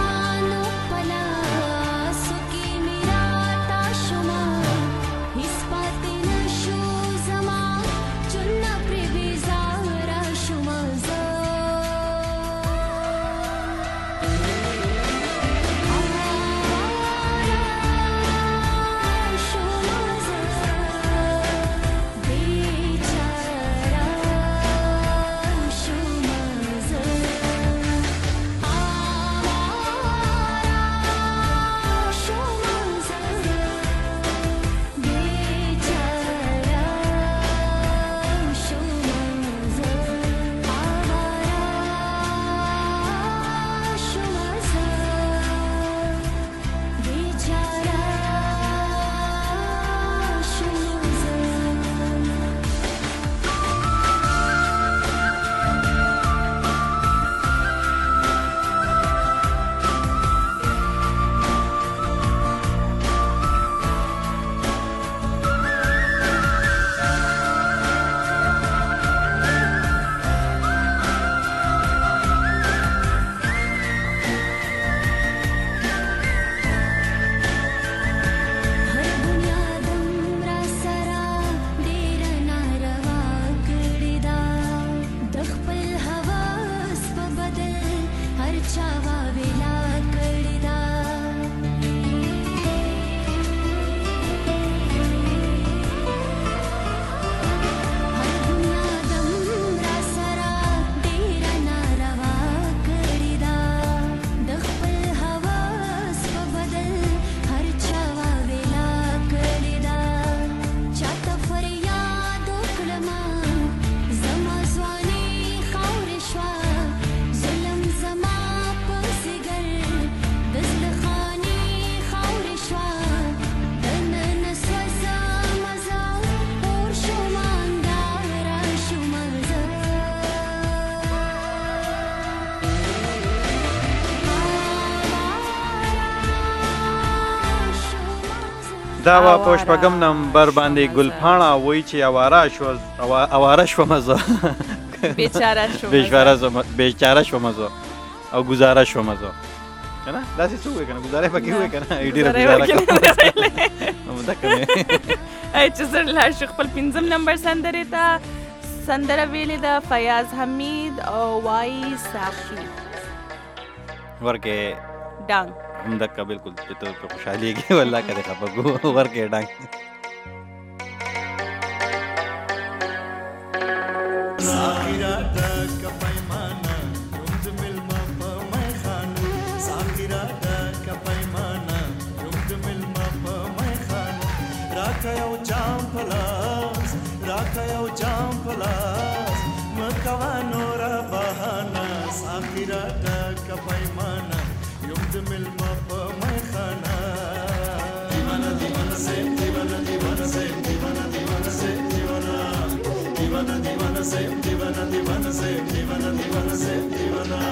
حیوانانو پلا سکی میراتا شما هیڅ
دا وا په شپږم نمبر باندې ګلپاڼه وایي چې اواره شومه زه بیچاره شومه زه او ګزاره شومه زه کنه داسې څه وایي کنه ګزاره پکې وایي کنه ډېره ګزاره کوم
چې زه لاړ شو خپل 5م نمبر سندرې ته سندره ویلې ده فیاض حمید او وای ساقي
ورکه
ډنګ
همدکه بالکل چې ته په خوشحالېږي والله که دې خفه کړو ورکې ډنګ
ساقیرا ډکه پیمانه روم د مېلمه په میخانه ساقیرا ډکه پیمانه روم د مېلمه په میخانه راکه یو جام په لاس راکه یو جام په لاس مه کوه نوره بهانه ساقیرا ډکه پیمانه روم د مېلمه په میخانه دیوانه دیوانه سیم دیوانه دیوانه سیم دیوانه دیوانه سیم دیوانه دیوانه دیوانه سیم دیوانه دیوانه سیم دیوانه دیوانه سیم دیوانه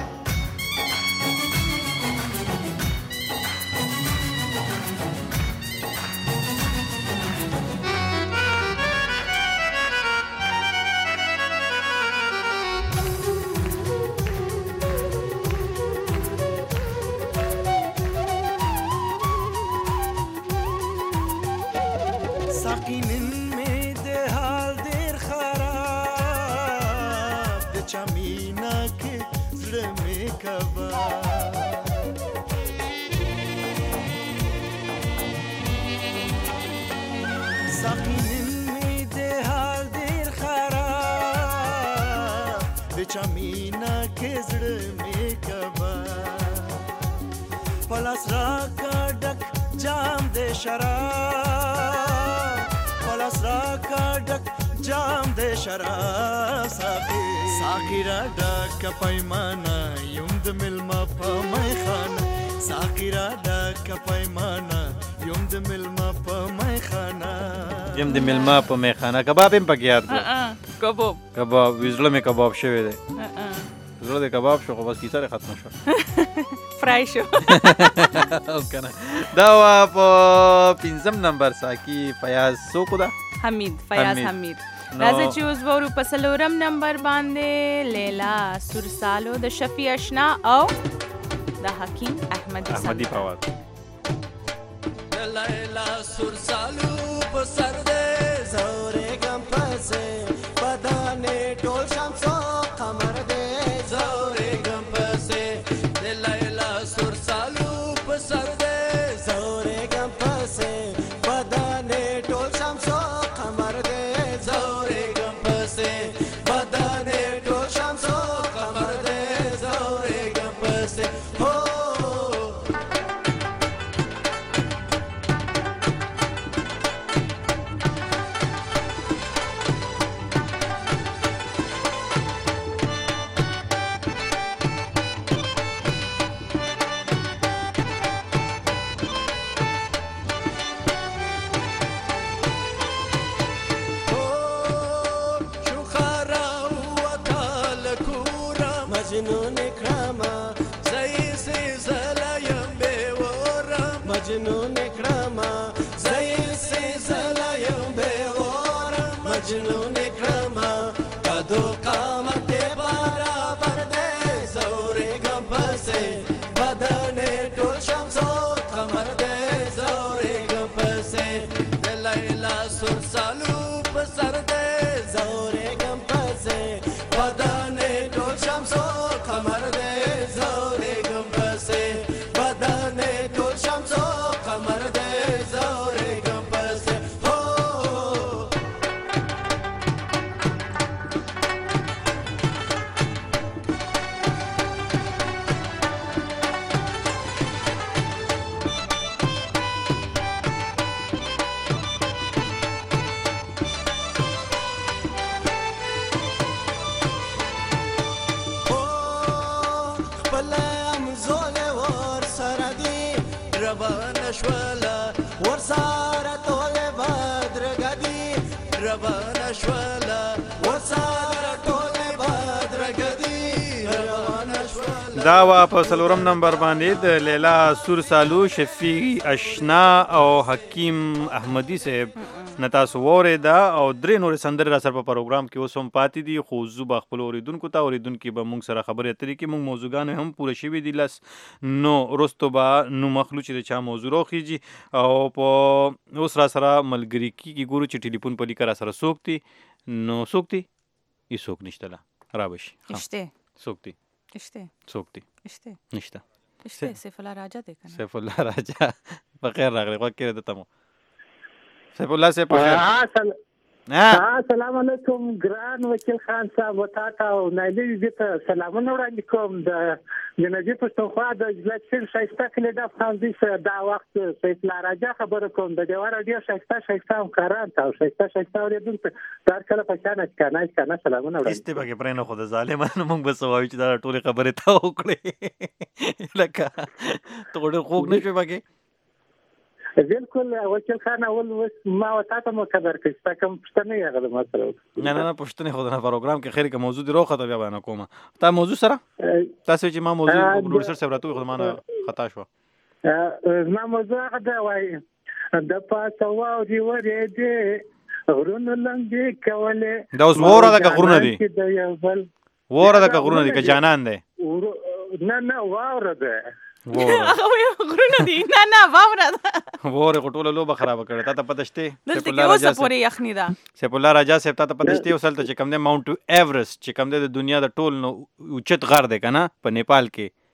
چمینا کې زړه مې کبا پلاس را کا ډک جام دې شراب پلاس را کا ډک جام دې شراب ساقي را ډک پیمانه یم د ملما په میخانه ساقي را ډک پیمانه یم د ملما په میخانه
یم د ملما په میخانه کباب هم پکې یاد کړ کباب وزړه مې کباب شوی دی زړه د کباب شو خو بس کیسه ختم شو
فرای شو
کنه دا وا په 5م نمبر ساقي فیاض څوک ده
حمید فیاض حمید راځي چې اوس ورو په 4م نمبر باندې لیلا سورسالو د شفیع اشنا او د حکیم احمدی
فواد
لیلا سورسالو په سر دې زورې غم پسې بدانې ټول شمسو قمر دې زورې غم پسې لیلا سورسالو په سر دې زورې غم پسې بدانې ټول شمسو قمر دې زورې غم پسې بدانې ټول شمسو قمر دې زورې غم پسې هو مجنون کرما زئی سے زلایم بے ورا مجنون کرما زئی سے زلایم بے ورا مجنون کرما کدو قامت برابر دے زورے گم سے بدن ټول شمسو قمر دے زورے گم سے لیلا سورسالو پسر دے زورے گم سے بدن ټول شمسو قمر دے زورے گم سے بدن ټول شمسو قمر دے زورے گم سے ہو شولا ورساره ټوله بدرګدي روانه شولا ورساره ټوله بدرګدي روانه شولا
دا وا په 4 نمبر باندې د لیلا سور سالو، شفیع اشنا او حکیم احمدی صاحب نتا سووره دا او درې نور سندرې را سره په پروګرام کې اوس هم پاتې دي. خو زوبا خپل اوریدونکو ته اوریدونکو به موږ سره خبرې اترې کې موږ موضوعګان هم پوره شوي دي لس نو رستو با نو مخلو چې چا موضوع راخیږي او په اوس را سره ملګری کیږي ګورو چې ټلیفون په لیکه را سره سوکتي نو سوکتي ای سوک نشته لا را بشي
اشته
سوکتي
اشته
سوکتي
اشته
نشته
اشته سیف الله راجا دی کنه
سیف الله راجا بخیر راغلی خو کېره دته مو سیف الله صاحب بخیر
السلام علیکم ګران وکیل خان صاحب وتا او نایلی دې ته سلامونه وړاندې کوم د جنجي پښتونخوا د ځلچین شایسته کلی د افغانستان دا وخت سیف الله راجا خبره کوم د دیوار ډیر شایسته کاران ته شایسته اوریدونکو تر کله پښتانه کنه سلامونه وړاندې
استبګه پرې نه خو د ظالمانو موږ بس وایو چې دا ټول خبره ته وکړي لکه ته ډېر خوګ نه شوي بګه
بالکل وکیل خان اول ما وتا ته مو خبر کړم چې کوم پښتنه یې غل ما سره
نه پښتنه خو د پروګرام کې خیر کې موضوع دی روخه ته بیا باندې کومه تا موضوع سره تاسو چې ما موضوع پروډوسر صاحب راته خو ما خطا شو
ما موضوع غدا وای د پاسه واو دی ورې دی غرونه لنګي کوله
دا اوس وره د غرونه دی وره د غرونه دی که جانان دی
نه وره ده
غرونه دي نه واوره ده
وره غټوله لوبه خراب کړه ته پته شته
دلته کې اوسه پورې یخنی ده
سیف الله راجا صاحب ته پته شته وسل ته چې کوم دی ماونټ ایورست چې کوم دی د دنیا د ټول نو اوچت غر دی کنه په نیپال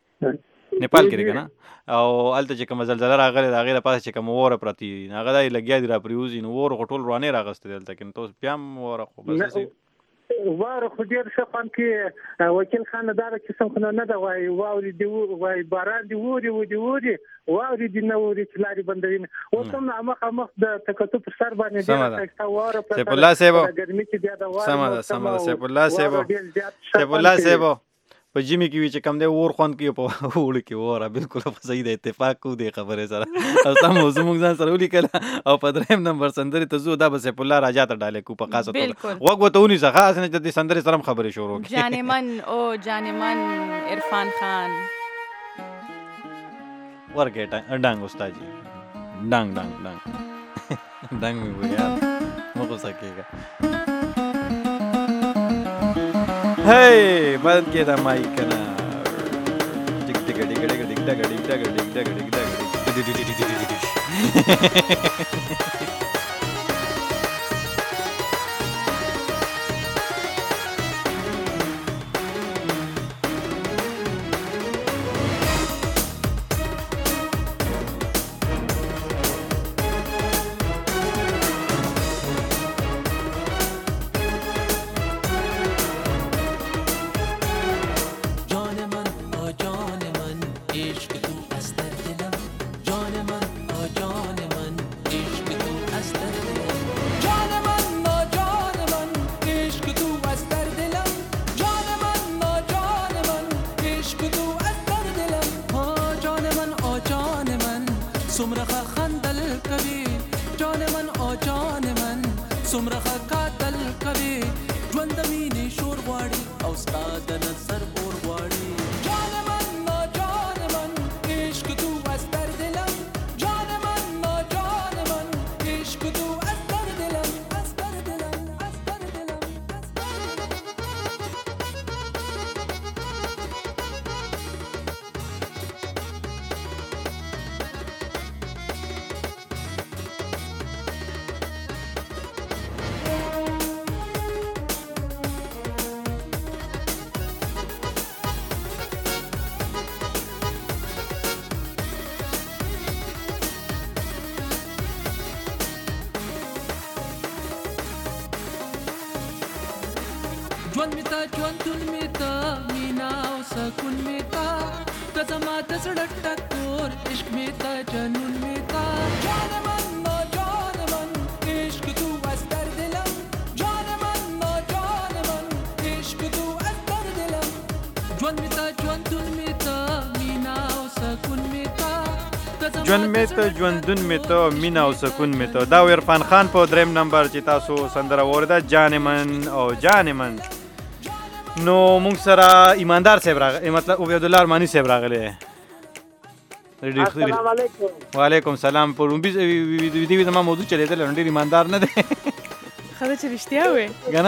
کې کنه او الته چې کوم زلزلہ راغله دا غیره پاسه چې کوم وره پرتی هغه دای لګیا دی را پریوزي نو وره غټول روانه راغسته دلته کې تو پیام وره خو بس
واره خو ډیر ښه خوند کې وکیل خان دا چې څنګه نه دا وای واوري دی وای باران دی ووري واوري دی نو وري چې لاري بندوي او څنګه مخ د تکتو پر سر باندې ډیر ښه واره پر
سیف الله صاحب
ګرمي کې بیا دا واره
سم سیف الله صاحب په جیمی کې چې کم دی ور خوند کې په وړ کې وره بالکل په صحیح د اتفاق کو دی خبره سره او تاسو موضوع موږ ځان سره ولیکل او په 3 نمبر سندري ته زو دا به سیف الله راجا ته ډاله کو په خاصه توګه وګ وتهونی څخه اسنه د سندري سره خبرې شروع کی
جانمن عرفان خان
ورګه ډنګ استاد جی ډنګ می ویا مو سکیګا Hey, band ke da mic kana. Dig dig dig dig dig dig dig dig dig. ژوندون می ته مینا او سکون می ته دا عرفان خان په 3 نمبر چې تاسو سندره ورده جانمن او جانمن نو مونږ سره ایماندار صاحب راغلی، مطلب عبید الله ارمانی صاحب راغلی.
السلام علیکم.
وعلیکم سلام. په رومبي ویډیو زما موضوع چلیدل نو ډېر ایماندار نه دی.
خدای چې رښتیا وې
کنه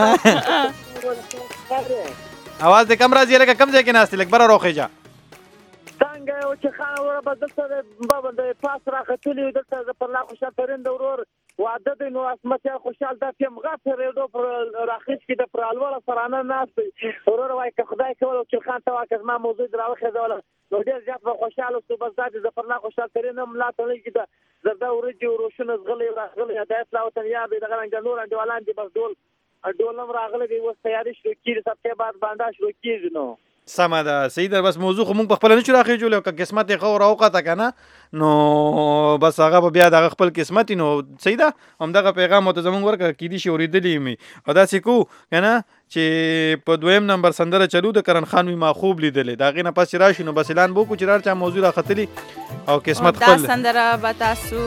اواز دې کم راځي لکه کم ځای کې ناست لکه بره روخېجا
څنګه یو چې خان وره به دلته د پاس راختلي دلته د پر لا خوشحال ترین د ورور واده دی نو اسمت خوشحال دا چې مغه ریډو پر راخیش کې د پرالوره سرانه ناست ورور وای که خدای کول چې خان ته واکه ما موضوع دراوخه زول نو ډیر زیات به خوشاله سو بس د پر لا خوشحال ترین ملا ته نه کیده زردا ورجو روشن غلې راغلي هدایت لا وطن یاد دغه رنګ نور انډوالان دي بس ډولم راغلي دی وس تیاری شروع کیږي سبته بعد باندې شروع کیږي نو
سمه ده صحیح ده. بس موضوع خو مونږ په خپل نه شو راخېجو لکه قسمت یې خو راوخته کنه نو بس هغه به بیا دغه خپل قسمت نو صحیح ده. همدغه پیغام ته زمونږ ورکړه کیدی شي اورېدلی مې او داسې کو کنه چې په دویم نمبر سندره چلو د کرن خان وی ما خوب لیدلې دا غینه پس راشي نو بس اعلان بو کو چې چا موضوع راختلی او قسمت خپل
دا سندره بتاسو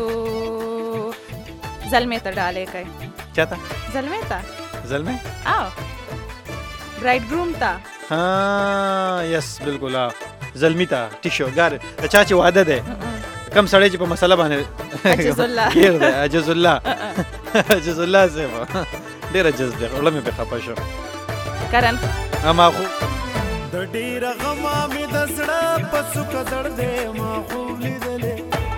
زلمه ته ډالې کوي
چاته زلمه
او برایډ گروم ته
ها یس بالکل زلمی ته ټیشو ګار چا چې واده ده کم سړی چې په مسله باندې
عجز الله
کېر ده عجز الله زما ډېر عجز ده ولا مې په خپه شو
کرن
اما خو
د ډېر غما مې د زړه په سوک زړ دې ما خوب لیدلې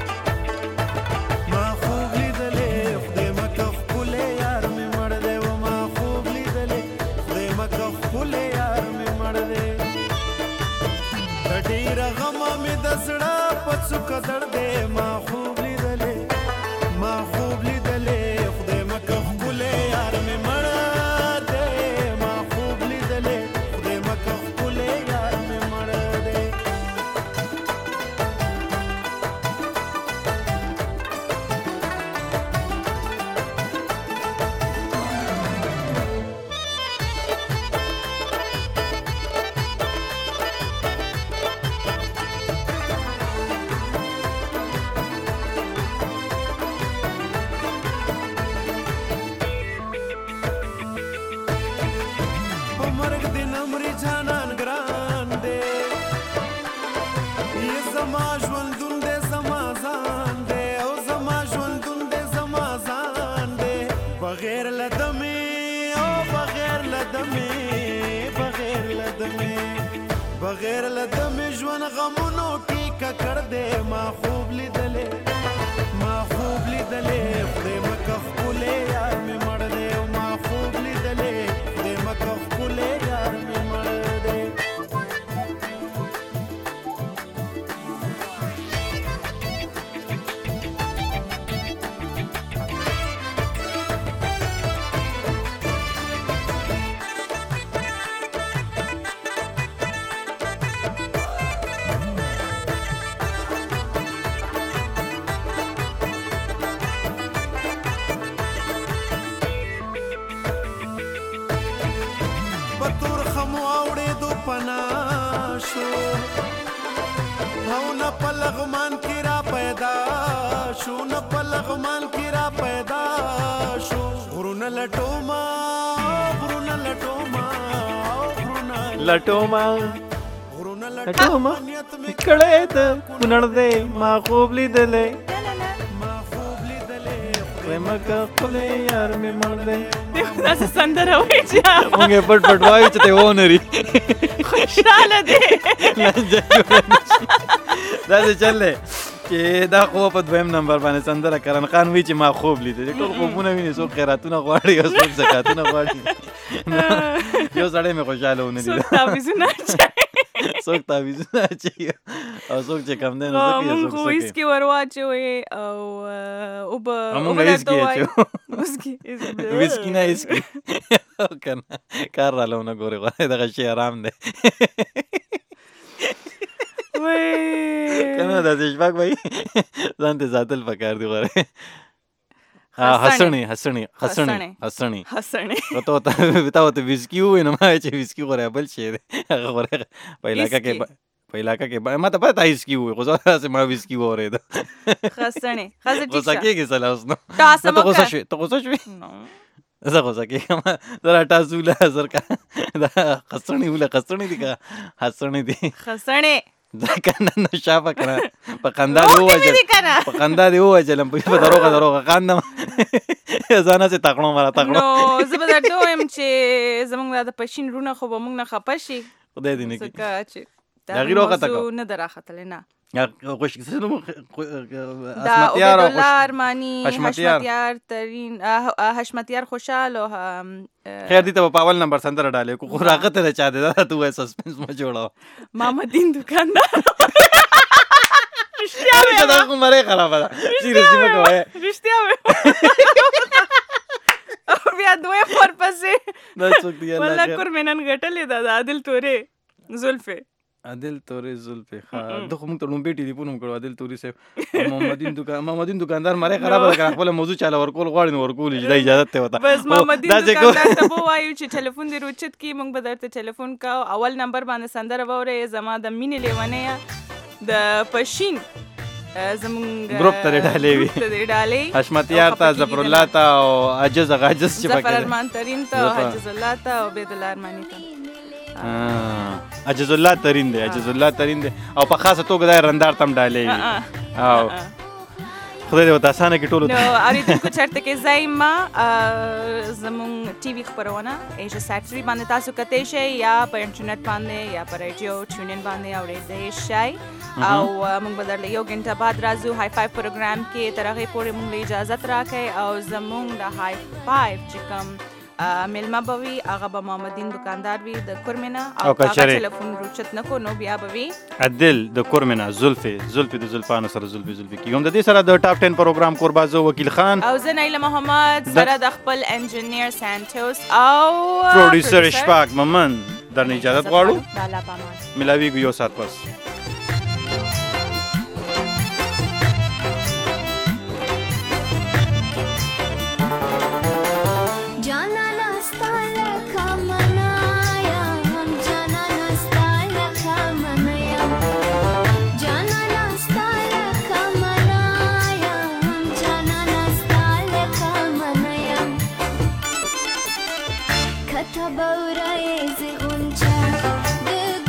خدای مکه خپلې یار مې مړ دې و ما خوب لیدلې خدای مکه خپلې یار مې مړ دې د ډېر غما مې د زړه په سوک زړ دې ما خوب لیدلې خدای مکه خپلې یار مې مړ دې ما خوب لیدلې خدای مکه خپلې یار مې مړ دې بغیر لدم ژوند غمونو کې ککړ دې ما خوب لیدلې خدای مکه خپلې یار مې مړ دې ما خوب لیدلې خدای مکه خپلې یار مې مړ دې پلغمان کی را پیدا شو غرونه لټوما کړه ته کونړ دې ما خوب لیدلې مکه خپلې یار مې مړ دې
دغه سندره وایي چې
موږ پټ وایو چې ته ونري
خوشاله دې
دا څه چلې چې دا خو په دویم نمبر باندې سندره کرن خان وی چې ما خوب لیدل ټول خوبونه ویني څوک خیراتونه غواړي او څوک زکاتونه غواړي یو سړی مې خوشاله ونه دي څوک تعویذونه اچي او څوک چې کم دی نو څوک یې څوک
موږ ویسکي ورواچوي او
موږ ویسکي نه اسکي کنه کار را لونه ګوري غواړي دغه شی آرام دی کنه دا شپږ وای ځان ته ذاتل پکار دی غواړي حسنی وته ویسکی وای نه ما چې ویسکی غواړي بل شی دی هغه غواړي په علاقه کې ما ته پته ویسکی وای خو ځکه ما ویسکی وره ده
حسنی
غوسه کېږي سلا اوس نو ته غوسه شوې زه خو سکه زرا تاسو له زر کا دا خسرنی ولا خسرنی دي کا حسرنی دي
خسرنی
دا کنه نشافه کنه په خندا دی وځل په خندا دی وځل په دروغه خاندم ځانه چې تاکړو مرا تاکړو
نو زه به درته وایم چې زمونږ د پښین رونه خو به موږ نه خپه شي
خدای دې نه کړي
ځکه چې
دا غیر وخت
موضوع نه ده راختلی نه
خوش
دا عبیدالله ارمانی حشمتیار خوشحال او
خیر دي ته په اول نمبر سندره ډالې کو خو راغته نه چا دې دا ته وای سسپنس ما جوړاو
محمدین دکاندار
رښتیا وای دا کومه خراب ده سیریسلی مکو وای
رښتیا وای او بیا دوی ورپسې
دا څوک دی الله
والله کورمنن غټلې ده عادل تورې زلفه
عادل تورې زلفه ها دغه موږ ته لومبې ټلیفون کړو عادل تورې صاحب محمدین دکاندار ماره خراب ده خپل موضوع چاله ورکول غواړي نو ورکول اجازه اجازه ته وتا
بس محمدین دکاندار ته وایو چې ټلیفون دې روچت کی موږ به درته ټلیفون کا اول نمبر باندې سندره وره زما د مینې لیوانه د پښین زمونږ
ګروپ ته ډالې حشمتیار ته ظفر الله ته او عجز غاجز چې
ظفر ارمان ترین ته حجز الله ته او عبیدالله ارمانی ته
عجز الله ترین دی او په خاصه توګه دا رندار تم ډالې او خدای دې وته اسانه کې ټولو
نو اوریدونکو چرته کې زایما زمونږ ټي وي خبرونه ایجا ساتری باندې تاسو کته شي یا په انټرنیټ باندې یا په رادیو ټیونین باندې اوریدئ شي او موږ به درله یو غنټه بعد راځو هاي فایو پروګرام کې تر هغه پورې موږ له اجازه راکړئ او زمونږ د هاي فایو چې کوم ملما بوي هغه به محمدین دکاندار وي د کورمنه او هغه ټلیفون روچت نکو نو بیا بوي
عدل د کورمنه زلفي د زلفانو سره زلفي کیوم د دې سره د ټاپ 10 پروګرام قربازو وکیل خان
او زه نایله محمد سره د خپل انجینیر سانتوس او
پروډوسر اشفاق ممن درنه اجازه غواړو ملاویږو یو سات پس
Baurai ze guncha de